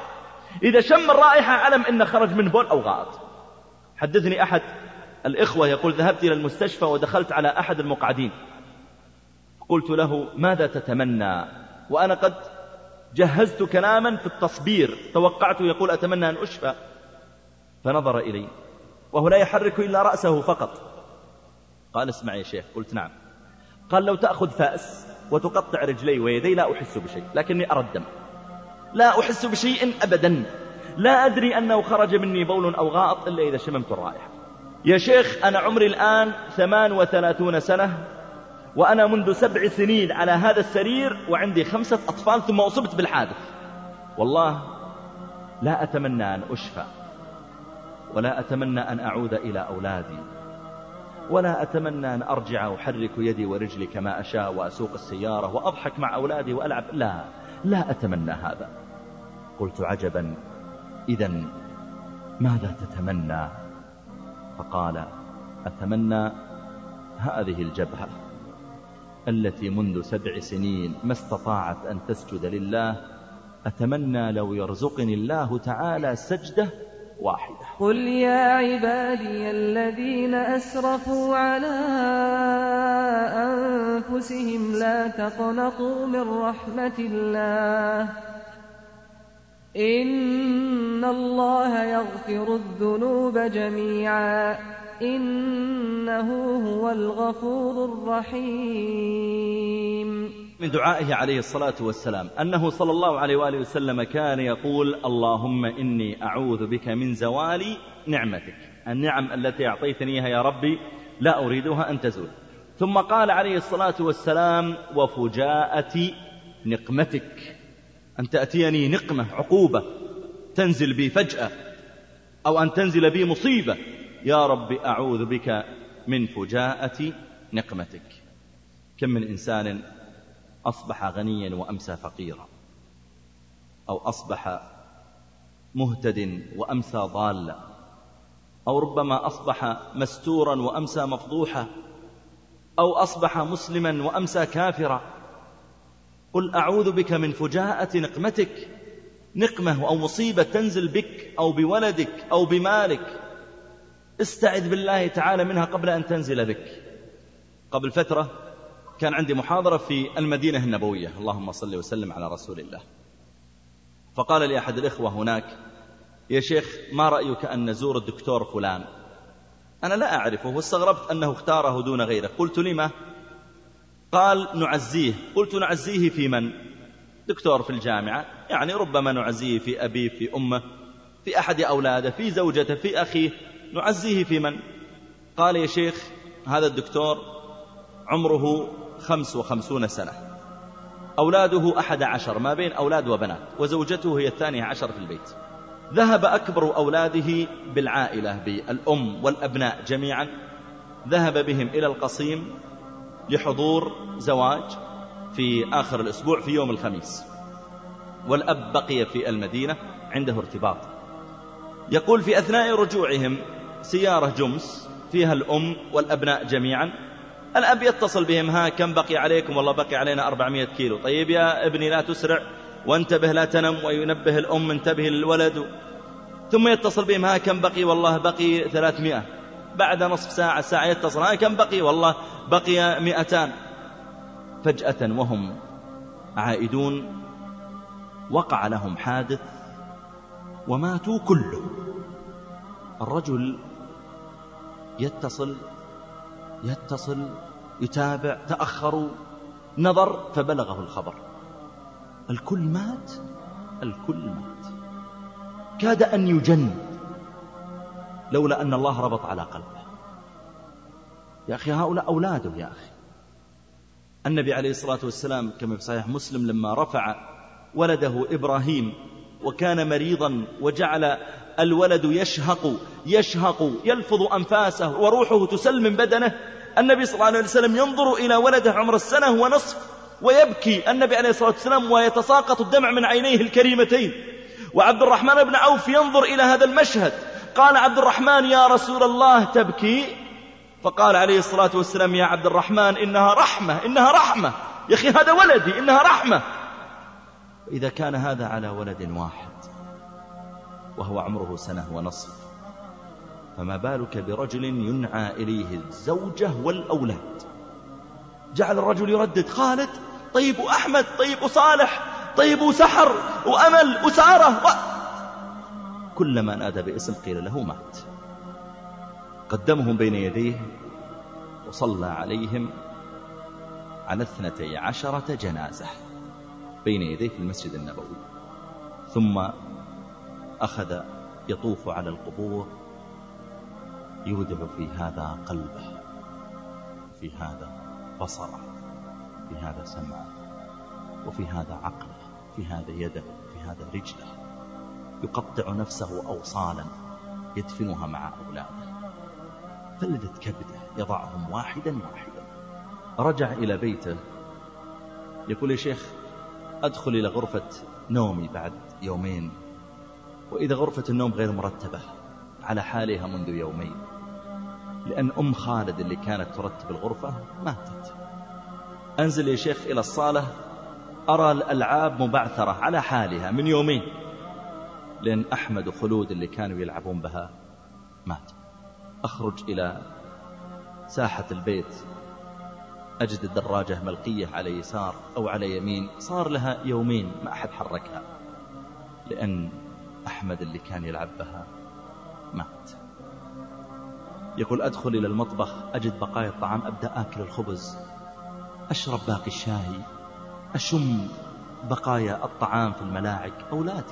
إذا شم الرائحة علم إنه خرج من بول أو غائط. حدثني أحد الإخوة يقول ذهبت إلى المستشفى ودخلت على أحد المقعدين، قلت له ماذا تتمنى، وأنا قد جهزت كلاما في التصبير توقعته يقول أتمنى أن أشفى، فنظر إلي وهو لا يحرك إلا رأسه فقط. قال اسمع يا شيخ. قلت نعم. قال لو تأخذ فأس وتقطع رجلي ويدي لا أحس بشيء، لكني أرى الدم، لا أحس بشيء أبدا، لا أدري أنه خرج مني بول أو غائط إلا إذا شممت الرائحة. يا شيخ أنا عمري الآن ثمان وثلاثون سنة، وأنا منذ سبع سنين على هذا السرير وعندي خمسة أطفال ثم أصبت بالحادث. والله لا أتمنى أن أشفى، ولا أتمنى أن أعود إلى أولادي، ولا أتمنى أن أرجع وأحرك يدي ورجلي كما أشاء وأسوق السيارة وأضحك مع أولادي وألعب، لا لا أتمنى هذا. قلت عجبا، إذن ماذا تتمنى؟ فقال أتمنى هذه الجبهة التي منذ سبع سنين ما استطاعت أن تسجد لله، أتمنى لو يرزقني الله تعالى سجدة واحدة. قل يا عبادي الذين أسرفوا على أنفسهم لا تقنطوا من رحمة الله إن الله يغفر الذنوب جميعا إنه هو الغفور الرحيم. من دعائه عليه الصلاة والسلام أنه صلى الله عليه وآله وسلم كان يقول اللهم إني أعوذ بك من زوال نعمتك، النعم التي أعطيتنيها يا ربي لا أريدها أن تزول. ثم قال عليه الصلاة والسلام وفجاءة نقمتك، أن تأتيني نقمة عقوبة تنزل بي فجأة، أو أن تنزل بي مصيبة، يا رب أعوذ بك من فجاءة نقمتك. كم من إنسان أصبح غنيا وأمسى فقيرا، أو أصبح مهتد وأمسى ضالا، أو ربما أصبح مستورا وأمسى مفضوحا، أو أصبح مسلما وأمسى كافرا. قل أعوذ بك من فجاءة نقمتك، نقمة أو مصيبة تنزل بك أو بولدك أو بمالك، استعذ بالله تعالى منها قبل أن تنزل بك. قبل فترة كان عندي محاضرة في المدينة النبوية، اللهم صل وسلم على رسول الله، فقال لي أحد الإخوة هناك يا شيخ ما رأيك أن نزور الدكتور فلان؟ أنا لا أعرفه واستغربت أنه اختاره دون غيره. قلت لما؟ قال نعزيه. قلت نعزيه في من؟ دكتور في الجامعة، يعني ربما نعزيه في أبيه، في أمه، في أحد أولاده، في زوجته، في أخيه، نعزيه في من؟ قال يا شيخ هذا الدكتور عمره خمس وخمسون سنة، أولاده أحد عشر، ما بين أولاد وبنات، وزوجته هي الثانية عشر في البيت. ذهب أكبر أولاده بالعائلة بالأم والأبناء جميعا، ذهب بهم إلى القصيم لحضور زواج في آخر الأسبوع في يوم الخميس، والأب بقي في المدينة عنده ارتباط. يقول في أثناء رجوعهم سيارة جمس فيها الأم والأبناء جميعا، الأب يتصل بهم ها كم بقي عليكم؟ والله بقي علينا أربعمائة كيلو. طيب يا ابني لا تسرع وانتبه لا تنم، وينبه الأم انتبه للولد. ثم يتصل بهم ها كم بقي؟ والله بقي ثلاثمائة. بعد نصف ساعة ساعة يتصل ها كم بقي؟ والله بقي مئتان. فجأة وهم عائدون وقع لهم حادث وماتوا كلهم. الرجل يتصل يتصل يتابع، تأخروا، نظر فبلغه الخبر، الكل مات، الكل مات. كاد أن يجن لولا أن الله ربط على قلبه. يا أخي هؤلاء أولاده يا أخي. النبي عليه الصلاة والسلام كما في صحيح مسلم لما رفع ولده إبراهيم وكان مريضا وجعل الولد يشهق يشهق يلفظ أنفاسه وروحه تسل من بدنه، النبي صلى الله عليه وسلم ينظر إلى ولده عمر السنة ونصف ويبكي النبي عليه الصلاة والسلام ويتساقط الدمع من عينيه الكريمتين. وعبد الرحمن بن عوف ينظر إلى هذا المشهد، قال عبد الرحمن يا رسول الله تبكي؟ فقال عليه الصلاة والسلام يا عبد الرحمن إنها رحمة، إنها رحمة يا أخي، هذا ولدي، إنها رحمة. إذا كان هذا على ولد واحد وهو عمره سنة ونصف، فما بالك برجل ينعى إليه الزوجة والأولاد. جعل الرجل يردد: خالد، طيب أحمد، طيب صالح، طيب سحر وأمل وسارة و... كلما نادى باسم قيل له مات. قدمهم بين يديه وصلى عليهم على اثنتي عشرة جنازة بين يديه في المسجد النبوي، ثم أخذ يطوف على القبور يودع في هذا قلبه، في هذا بصره، في هذا سمعه، وفي هذا عقله، في هذا يده، في هذا رجله، يقطع نفسه أوصالا يدفنها مع أولاده. فلدت كبده يضعهم واحدا واحدا. رجع إلى بيته يقول: يا شيخ، أدخل إلى غرفة نومي بعد يومين، وإذا غرفة النوم غير مرتبة على حالها منذ يومين، لأن أم خالد اللي كانت ترتب الغرفة ماتت. أنزل يا شيخ إلى الصالة أرى الألعاب مبعثرة على حالها من يومين، لأن أحمد وخلود اللي كانوا يلعبون بها مات. أخرج إلى ساحة البيت أجد الدراجة ملقية على يسار أو على يمين، صار لها يومين ما أحد حركها، لأن أحمد اللي كان يلعب بها مات. يقول: أدخل إلى المطبخ أجد بقايا الطعام، أبدأ آكل الخبز، أشرب باقي الشاي، أشم بقايا الطعام في الملاعق. أولادي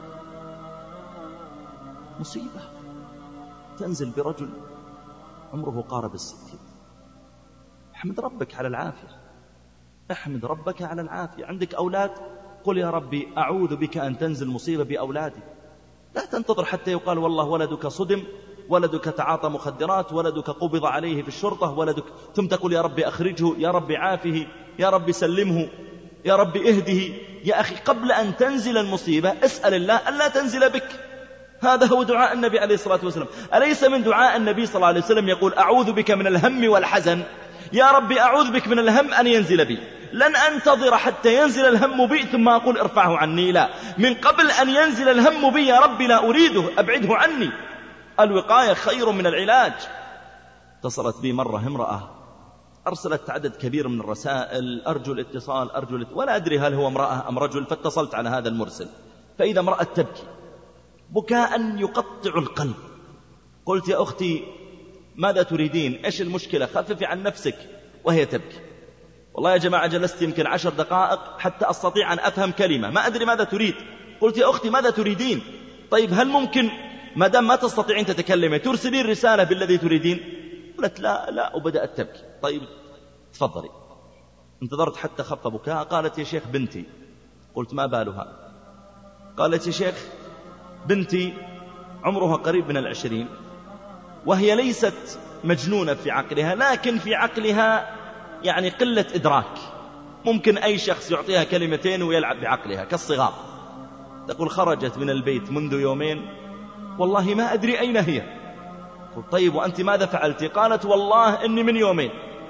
مصيبة تنزل برجل عمره قارب الستين. احمد ربك على العافية، احمد ربك على العافية. عندك أولاد، قل يا ربي أعوذ بك أن تنزل مصيبة بأولادي. لا تنتظر حتى يقال والله ولدك صدم، ولدك تعاطى مخدرات، ولدك قبض عليه في الشرطة، ولدك، ثم تقول يا ربي أخرجه، يا ربي عافه، يا ربي سلمه، يا ربي اهده. يا أخي، قبل أن تنزل المصيبة اسأل الله ألا تنزل بك. هذا هو دعاء النبي عليه الصلاة والسلام. أليس من دعاء النبي صلى الله عليه وسلم يقول: أعوذ بك من الهم والحزن؟ يا ربي أعوذ بك من الهم أن ينزل بي. لن أنتظر حتى ينزل الهم بي ثم أقول ارفعه عني، لا، من قبل أن ينزل الهم بي يا ربي لا أريده، أبعده عني. الوقاية خير من العلاج. اتصلت بي مرة امرأة أرسلت عدد كبير من الرسائل: أرجو الاتصال، أرجو الاتصال، ولا أدري هل هو امرأة أم رجل. فاتصلت على هذا المرسل فإذا امرأة تبكي بكاء يقطع القلب. قلت: يا أختي ماذا تريدين؟ إيش المشكلة؟ خففي عن نفسك. وهي تبكي. والله يا جماعة جلست يمكن عشر دقائق حتى أستطيع أن أفهم كلمة، ما أدري ماذا تريد. قلت: يا أختي ماذا تريدين؟ طيب هل ممكن ما دام ما تستطيعين تتكلمي ترسلين رسالة بالذي تريدين؟ قلت: لا لا، وبدأت تبكي. طيب تفضلي. انتظرت حتى خف بكاء. قالت: يا شيخ بنتي. قلت: ما بالها؟ قالت: يا شيخ بنتي عمرها قريب من العشرين، وهي ليست مجنونة في عقلها، لكن في عقلها يعني قلة إدراك، ممكن أي شخص يعطيها كلمتين ويلعب بعقلها كالصغار. تقول: خرجت من البيت منذ يومين، والله ما أدري أين هي. قلت: طيب وأنت ماذا فعلت؟ قالت: والله إني من يومين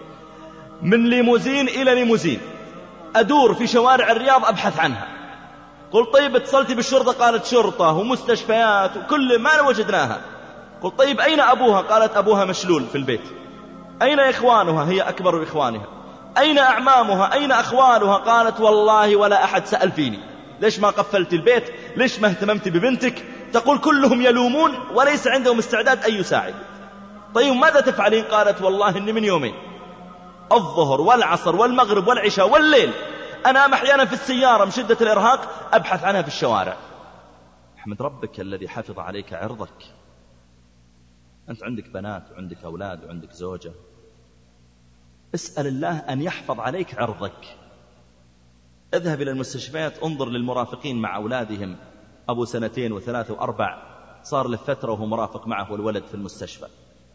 من ليموزين إلى ليموزين أدور في شوارع الرياض أبحث عنها. قلت: طيب اتصلت بالشرطة؟ قالت: شرطة ومستشفيات وكل ما وجدناها. قلت: طيب أين أبوها؟ قالت: أبوها مشلول في البيت. أين إخوانها؟ هي أكبر إخوانها. أين أعمامها؟ أين أخوالها؟ قالت: والله ولا أحد سأل فيني. ليش ما قفلت البيت؟ ليش ما اهتممت ببنتك؟ تقول كلهم يلومون وليس عندهم استعداد أن يساعد. طيب ماذا تفعلين؟ قالت: والله إني من يومين الظهر والعصر والمغرب والعشاء والليل أنام أحيانا في السيارة من شدة الإرهاق أبحث عنها في الشوارع. احمد ربك الذي حفظ عليك عرضك. أنت عندك بنات وعندك أولاد وعندك زوجة، اسأل الله أن يحفظ عليك عرضك. اذهب إلى المستشفيات، انظر للمرافقين مع أولادهم، أبو سنتين وثلاثة وأربع صار له فترة وهو مرافق معه والولد في المستشفى.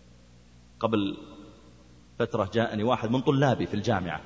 قبل فترة جاءني واحد من طلابي في الجامعة،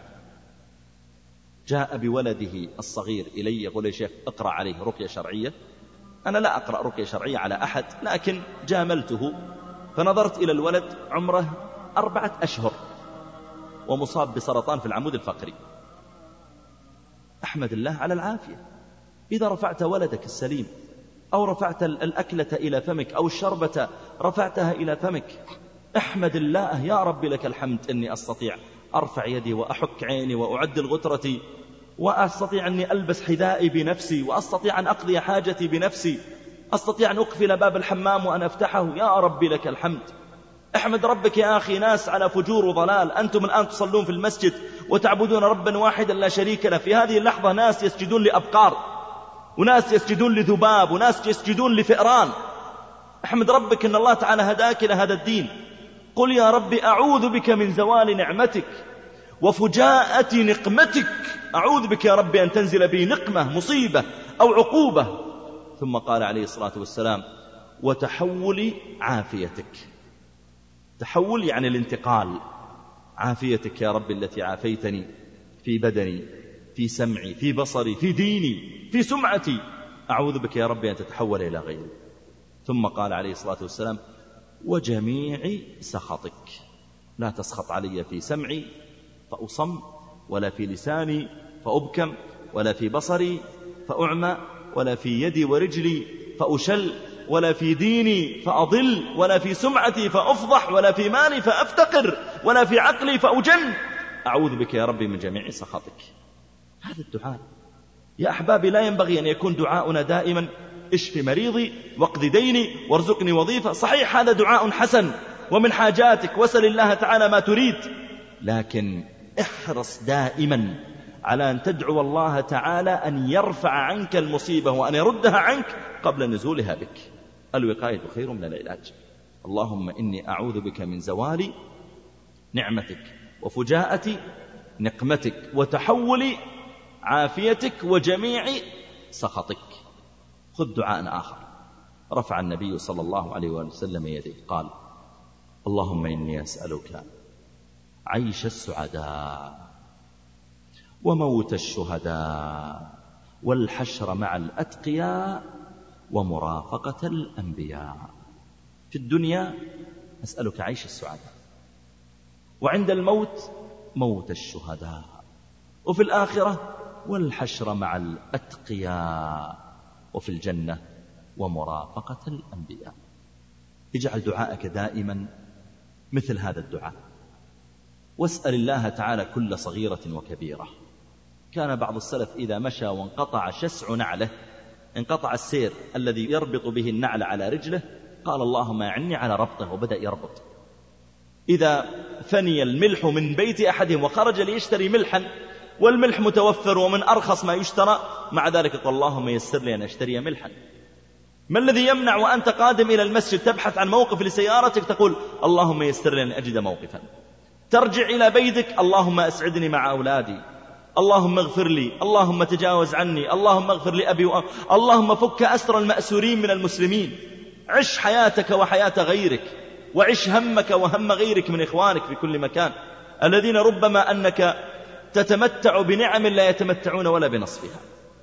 جاء بولده الصغير إلي يقول: يا شيخ اقرأ عليه رقية شرعية. أنا لا أقرأ رقية شرعية على أحد، لكن جاملته فنظرت إلى الولد عمره أربعة أشهر ومصاب بسرطان في العمود الفقري. أحمد الله على العافية. إذا رفعت ولدك السليم أو رفعت الأكلة إلى فمك أو الشربة رفعتها إلى فمك، احمد الله يا رب لك الحمد إني أستطيع أرفع يدي وأحك عيني وأعدل غترتي، وأستطيع أني ألبس حذائي بنفسي، وأستطيع أن أقضي حاجتي بنفسي، أستطيع أن أقفل باب الحمام وأن أفتحه، يا رب لك الحمد. احمد ربك يا أخي. ناس على فجور وضلال، أنتم الآن تصلون في المسجد وتعبدون ربا واحدا لا شريك له، في هذه اللحظة ناس يسجدون لأبقار، وناس يسجدون لذباب، وناس يسجدون لفئران. احمد ربك أن الله تعالى هداك إلى هذا الدين. قل يا رب أعوذ بك من زوال نعمتك وفجاءة نقمتك، أعوذ بك يا رب أن تنزل بي نقمة مصيبة أو عقوبة. ثم قال عليه الصلاة والسلام وتحول عافيتك. تحول يعني الانتقال. عافيتك يا رب التي عافيتني في بدني، في سمعي، في بصري، في ديني، في سمعتي، أعوذ بك يا رب أن تتحول إلى غيري. ثم قال عليه الصلاة والسلام وجميع سخطك، لا تسخط علي في سمعي فأصم، ولا في لساني فأبكم، ولا في بصري فأعمى، ولا في يدي ورجلي فأشل، ولا في ديني فأضل، ولا في سمعتي فأفضح، ولا في مالي فأفتقر، ولا في عقلي فأجن، أعوذ بك يا ربي من جميع سخطك. هذا الدعاء يا أحبابي لا ينبغي أن يكون دعاؤنا دائما اشف مريضي واقض ديني وارزقني وظيفة. صحيح هذا دعاء حسن ومن حاجاتك، وسل الله تعالى ما تريد، لكن احرص دائما على أن تدعو الله تعالى أن يرفع عنك المصيبة وأن يردها عنك قبل نزولها بك. الوقاية خير من العلاج. اللهم إني أعوذ بك من زوال نعمتك وفجاءة نقمتك وتحول عافيتك وجميع سخطك. خذ دعاء آخر. رفع النبي صلى الله عليه وسلم يديه قال اللهم إني أسألك عيش السعداء وموت الشهداء والحشر مع الأتقياء ومرافقة الأنبياء. في الدنيا أسألك عيش السعداء، وعند الموت موت الشهداء، وفي الآخرة والحشر مع الأتقياء، وفي الجنة ومرافقة الأنبياء. اجعل دعاءك دائما مثل هذا الدعاء، واسأل الله تعالى كل صغيرة وكبيرة. كان بعض السلف إذا مشى وانقطع شسع نعله، انقطع السير الذي يربط به النعل على رجله، قال اللهم أعني على ربطه، وبدأ يربط. إذا فني الملح من بيت أحدهم وخرج ليشتري ملحا والملح متوفر ومن أرخص ما يشترى، مع ذلك قال اللهم يسر لي أن أشتري ملحا. ما الذي يمنع وأنت قادم إلى المسجد تبحث عن موقف لسيارتك تقول اللهم يسر لي أن أجد موقفا؟ ترجع إلى بيتك اللهم أسعدني مع أولادي، اللهم اغفر لي، اللهم تجاوز عني، اللهم اغفر لأبي وأم، اللهم فك أسر المأسورين من المسلمين. عش حياتك وحياة غيرك، وعش همك وهم غيرك من إخوانك في كل مكان، الذين ربما أنك تتمتع بنعم لا يتمتعون ولا بنصفها.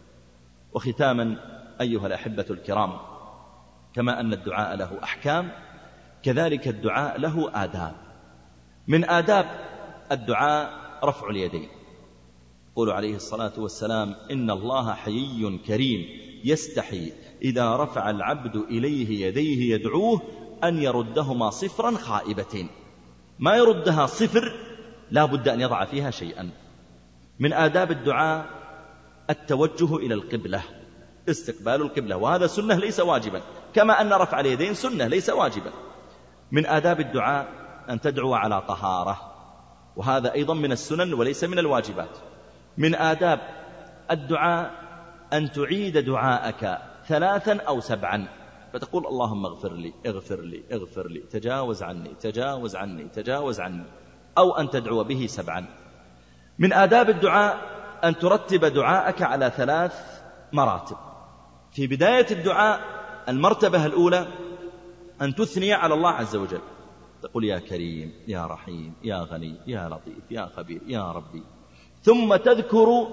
وختاما أيها الأحبة الكرام، كما أن الدعاء له أحكام، كذلك الدعاء له آداب. من آداب الدعاء رفع اليدين. قول عليه الصلاة والسلام إن الله حيي كريم يستحي إذا رفع العبد إليه يديه يدعوه أن يردهما صفرا خائبتين. ما يردها صفر، لا بد أن يضع فيها شيئا. من آداب الدعاء التوجه إلى القبلة، استقبال القبلة، وهذا سنة ليس واجبا، كما أن رفع اليدين سنة ليس واجبا. من آداب الدعاء أن تدعو على طهارة، وهذا أيضا من السنن وليس من الواجبات. من آداب الدعاء أن تعيد دعاءك ثلاثا أو سبعا، فتقول اللهم اغفر لي اغفر لي اغفر لي، تجاوز عني تجاوز عني تجاوز عني، أو أن تدعو به سبعا. من آداب الدعاء أن ترتب دعاءك على ثلاث مراتب. في بداية الدعاء المرتبة الأولى أن تثني على الله عز وجل، تقول يا كريم يا رحيم يا غني يا لطيف يا خبير يا ربي، ثم تذكر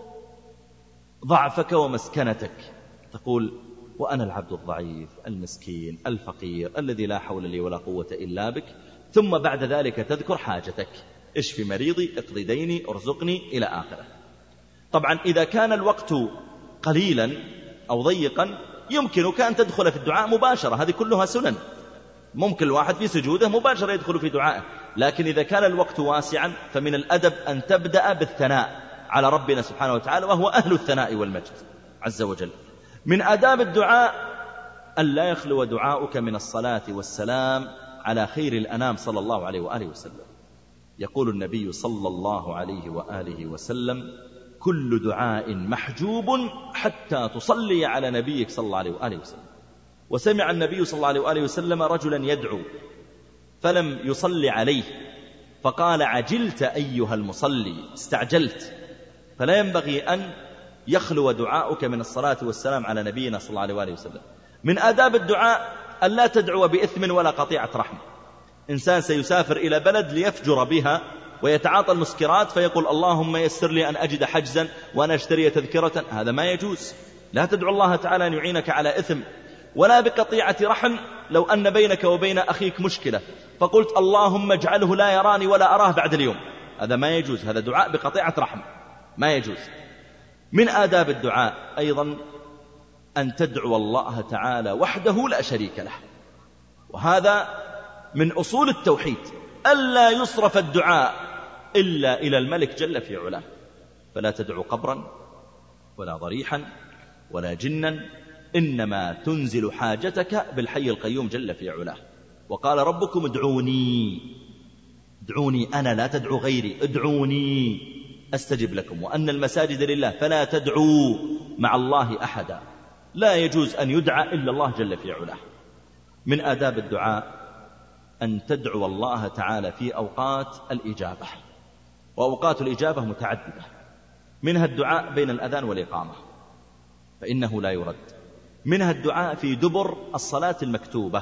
ضعفك ومسكنتك، تقول وأنا العبد الضعيف المسكين الفقير الذي لا حول لي ولا قوة إلا بك، ثم بعد ذلك تذكر حاجتك، اشفي مريضي اقضي ديني ارزقني إلى آخره. طبعا إذا كان الوقت قليلا أو ضيقا يمكنك أن تدخل في الدعاء مباشرة، هذه كلها سنن، ممكن الواحد في سجوده مباشرة يدخل في دعائه، لكن إذا كان الوقت واسعا فمن الأدب أن تبدأ بالثناء على ربنا سبحانه وتعالى، وهو أهل الثناء والمجد عز وجل. من آداب الدعاء أن لا يخلو دعاؤك من الصلاة والسلام على خير الأنام صلى الله عليه وآله وسلم. يقول النبي صلى الله عليه وآله وسلم: كل دعاء محجوب حتى تصلي على نبيك صلى الله عليه وآله وسلم. وسمع النبي صلى الله عليه وآله وسلم رجلا يدعو فلم يصلي عليه، فقال: عجلت أيها المصلي، استعجلت. فلا ينبغي أن يخلو دعاؤك من الصلاة والسلام على نبينا صلى الله عليه وآله وسلم. من آداب الدعاء أن لا تدعو بإثم ولا قطيعة رحم. إنسان سيسافر إلى بلد ليفجر بها ويتعاطى المسكرات فيقول: اللهم يسر لي أن أجد حجزا وأن أشتري تذكرة، هذا ما يجوز. لا تدعو الله تعالى أن يعينك على إثم ولا بقطيعة رحم. لو أن بينك وبين أخيك مشكلة فقلت: اللهم اجعله لا يراني ولا أراه بعد اليوم، هذا ما يجوز، هذا دعاء بقطيعة رحم، ما يجوز. من آداب الدعاء أيضا أن تدعو الله تعالى وحده لا شريك له، وهذا من أصول التوحيد، ألا يصرف الدعاء إلا إلى الملك جل في علاه. فلا تدعو قبرا ولا ضريحا ولا جنا، إنما تنزل حاجتك بالحي القيوم جل في علاه. وقال ربكم: ادعوني ادعوني أنا، لا تدعو غيري، ادعوني أستجب لكم، وأن المساجد لله فلا تدعوا مع الله أحدا. لا يجوز أن يدعى إلا الله جل في علاه. من آداب الدعاء أن تدعو الله تعالى في أوقات الإجابة، وأوقات الإجابة متعددة، منها الدعاء بين الأذان والإقامة فإنه لا يرد، منها الدعاء في دبر الصلاة المكتوبة.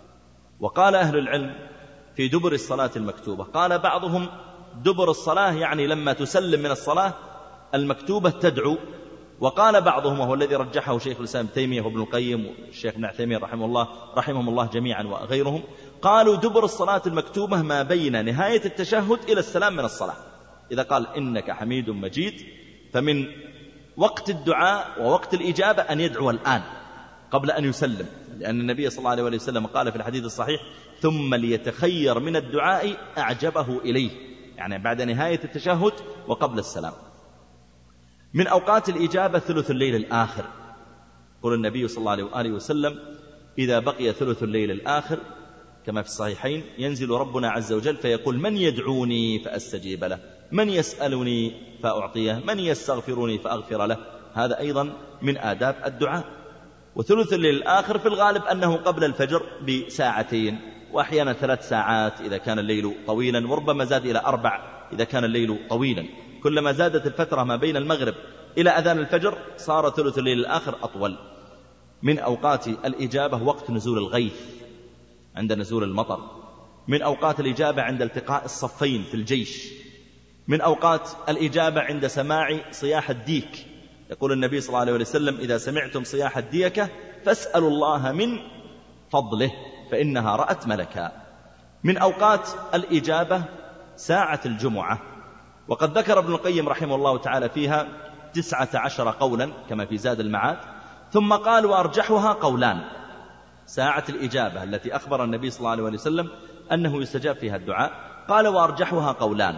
وقال أهل العلم في دبر الصلاة المكتوبة، قال بعضهم دبر الصلاة يعني لما تسلم من الصلاة المكتوبة تدعو، وقال بعضهم وهو الذي رجحه شيخ الإسلام ابن تيمية وابن القيم والشيخ ابن عثيمين رحمه الله رحمهم الله جميعا وغيرهم، قالوا دبر الصلاة المكتوبة ما بين نهاية التشهد إلى السلام من الصلاة. إذا قال إنك حميد مجيد فمن وقت الدعاء ووقت الإجابة أن يدعو الآن قبل أن يسلم، لأن النبي صلى الله عليه وسلم قال في الحديث الصحيح: ثم ليتخير من الدعاء أعجبه إليه، يعني بعد نهاية التشهد وقبل السلام. من أوقات الإجابة ثلث الليل الآخر، قال النبي صلى الله عليه وآله وسلم: إذا بقي ثلث الليل الآخر كما في الصحيحين ينزل ربنا عز وجل فيقول: من يدعوني فأستجيب له، من يسألني فأعطيه، من يستغفرني فأغفر له. هذا أيضا من آداب الدعاء. وثلث الليل الآخر في الغالب أنه قبل الفجر بساعتين، وأحيانا ثلاث ساعات إذا كان الليل طويلا، وربما زاد إلى أربع إذا كان الليل طويلا. كلما زادت الفترة ما بين المغرب إلى أذان الفجر صار ثلث الليل الآخر أطول. من أوقات الإجابة وقت نزول الغيث، عند نزول المطر. من أوقات الإجابة عند التقاء الصفين في الجيش. من أوقات الإجابة عند سماع صياح الديك، يقول النبي صلى الله عليه وسلم: إذا سمعتم صياح الديكة فاسألوا الله من فضله فإنها رأت ملكا. من أوقات الإجابة ساعة الجمعة، وقد ذكر ابن القيم رحمه الله تعالى فيها تسعة عشر قولا كما في زاد المعاد، ثم قال: وأرجحها قولان. ساعة الإجابة التي أخبر النبي صلى الله عليه وسلم أنه يستجاب فيها الدعاء، قال: وأرجحها قولان.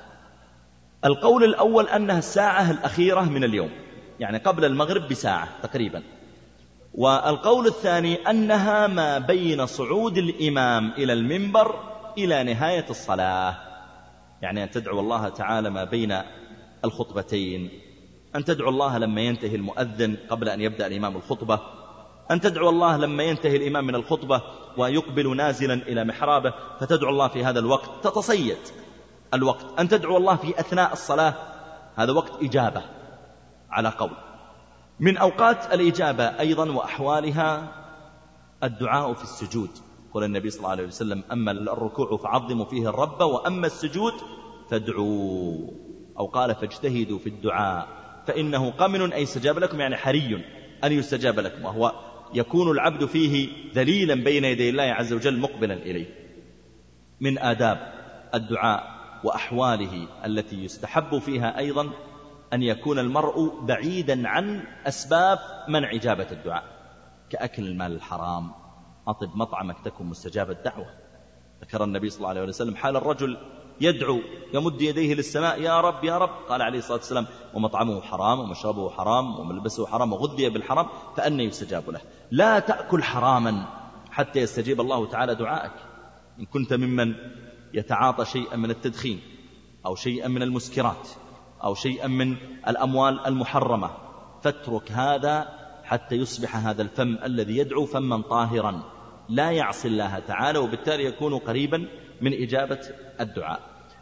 القول الأول أنها الساعة الأخيرة من اليوم، يعني قبل المغرب بساعة تقريبا. والقول الثاني أنها ما بين صعود الإمام إلى المنبر إلى نهاية الصلاة، يعني أن تدعو الله تعالى ما بين الخطبتين، أن تدعو الله لما ينتهي المؤذن قبل أن يبدأ الإمام الخطبة، أن تدعو الله لما ينتهي الإمام من الخطبة ويقبل نازلا إلى محرابه فتدعو الله في هذا الوقت، تتصيد الوقت. أن تدعو الله في أثناء الصلاة، هذا وقت إجابة على قول. من أوقات الإجابة أيضا وأحوالها الدعاء في السجود. قال النبي صلى الله عليه وسلم: أما الركوع فعظموا فيه الرب، وأما السجود فادعوا، أو قال: فاجتهدوا في الدعاء فإنه قمن أي استجاب لكم، يعني حري أن يستجاب لكم، وهو يكون العبد فيه ذليلا بين يدي الله عز وجل مقبلا إليه. من آداب الدعاء وأحواله التي يستحب فيها أيضا أن يكون المرء بعيدا عن أسباب منع إجابة الدعاء. كأكل المال الحرام. أطب مطعمك تكن مستجاب الدعوة. ذكر النبي صلى الله عليه وسلم حال الرجل يدعو يمد يديه للسماء يا رب يا رب، قال عليه الصلاة والسلام ومطعمه حرام ومشربه حرام وملبسه حرام وغذي بالحرام فأنى يستجاب له. لا تأكل حراما حتى يستجيب الله تعالى دعائك. إن كنت ممن يتعاطى شيئا من التدخين أو شيئا من المسكرات أو شيئا من الأموال المحرمة فاترك هذا حتى يصبح هذا الفم الذي يدعو فما طاهرا لا يعصي الله تعالى، وبالتالي يكون قريبا من إجابة الدعاء.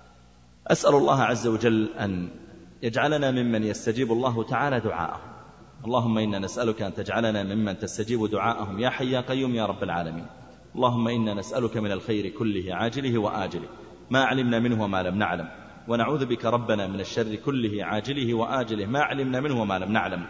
أسأل الله عز وجل أن يجعلنا ممن يستجيب الله تعالى دعاءه. اللهم إنا نسألك أن تجعلنا ممن تستجيب دعاءهم يا حي يا قيوم يا رب العالمين. اللهم إنا نسألك من الخير كله عاجله وآجله ما علمنا منه وما لم نعلم، ونعوذ بك ربنا من الشر كله عاجله وآجله ما علمنا منه وما لم نعلم.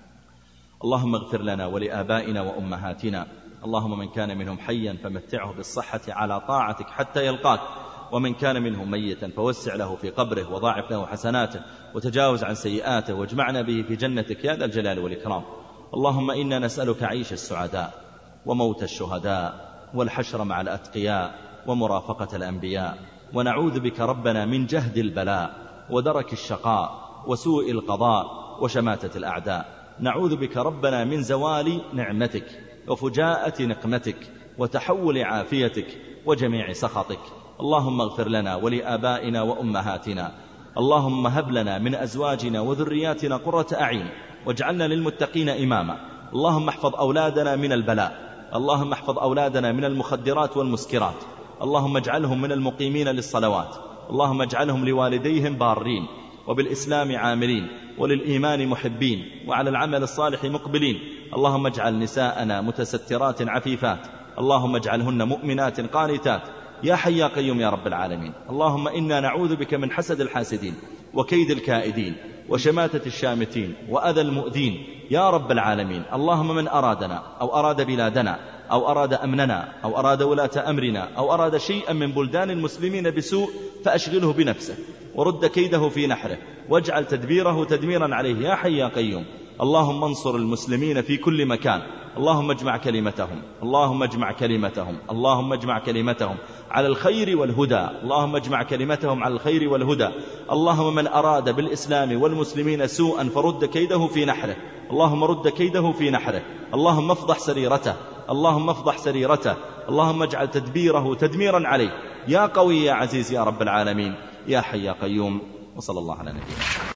اللهم اغفر لنا ولآبائنا وأمهاتنا. اللهم من كان منهم حيا فمتعه بالصحة على طاعتك حتى يلقاك، ومن كان منهم ميتا فوسع له في قبره وضاعف له حسناته وتجاوز عن سيئاته واجمعنا به في جنتك يا ذا الجلال والإكرام. اللهم إنا نسألك عيش السعداء وموت الشهداء والحشر مع الأتقياء ومرافقة الأنبياء، ونعوذ بك ربنا من جهد البلاء ودرك الشقاء وسوء القضاء وشماتة الأعداء. نعوذ بك ربنا من زوال نعمتك وفجاءة نقمتك وتحول عافيتك وجميع سخطك. اللهم اغفر لنا ولآبائنا وأمهاتنا. اللهم هب لنا من أزواجنا وذرياتنا قرة أعين واجعلنا للمتقين إماما. اللهم احفظ أولادنا من البلاء. اللهم احفظ أولادنا من المخدرات والمسكرات. اللهم اجعلهم من المقيمين للصلوات. اللهم اجعلهم لوالديهم بارين وبالإسلام عاملين وللإيمان محبين وعلى العمل الصالح مقبلين. اللهم اجعل نساءنا متسترات عفيفات. اللهم اجعلهن مؤمنات قانتات يا حي يا قيوم يا رب العالمين. اللهم إنا نعوذ بك من حسد الحاسدين وكيد الكائدين وشماتة الشامتين وأذى المؤذين يا رب العالمين. اللهم من أرادنا أو أراد بلادنا أو أراد أمننا أو أراد ولاة أمرنا أو أراد شيئا من بلدان المسلمين بسوء فأشغله بنفسه ورد كيده في نحره واجعل تدبيره تدميرا عليه يا حي يا قيوم. اللهم انصر المسلمين في كل مكان. اللهم اجمع كلمتهم اللهم اجمع كلمتهم اللهم اجمع كلمتهم على الخير والهدى. اللهم اجمع كلمتهم على الخير والهدى. اللهم من أراد بالإسلام والمسلمين سوءا فرد كيده في نحره. اللهم رد كيده في نحره. اللهم افضح سريرته اللهم افضح سريرته. اللهم اجعل تدبيره تدميرا عليه يا قوي يا عزيز يا رب العالمين يا حي يا قيوم. وصلى الله على نبينا.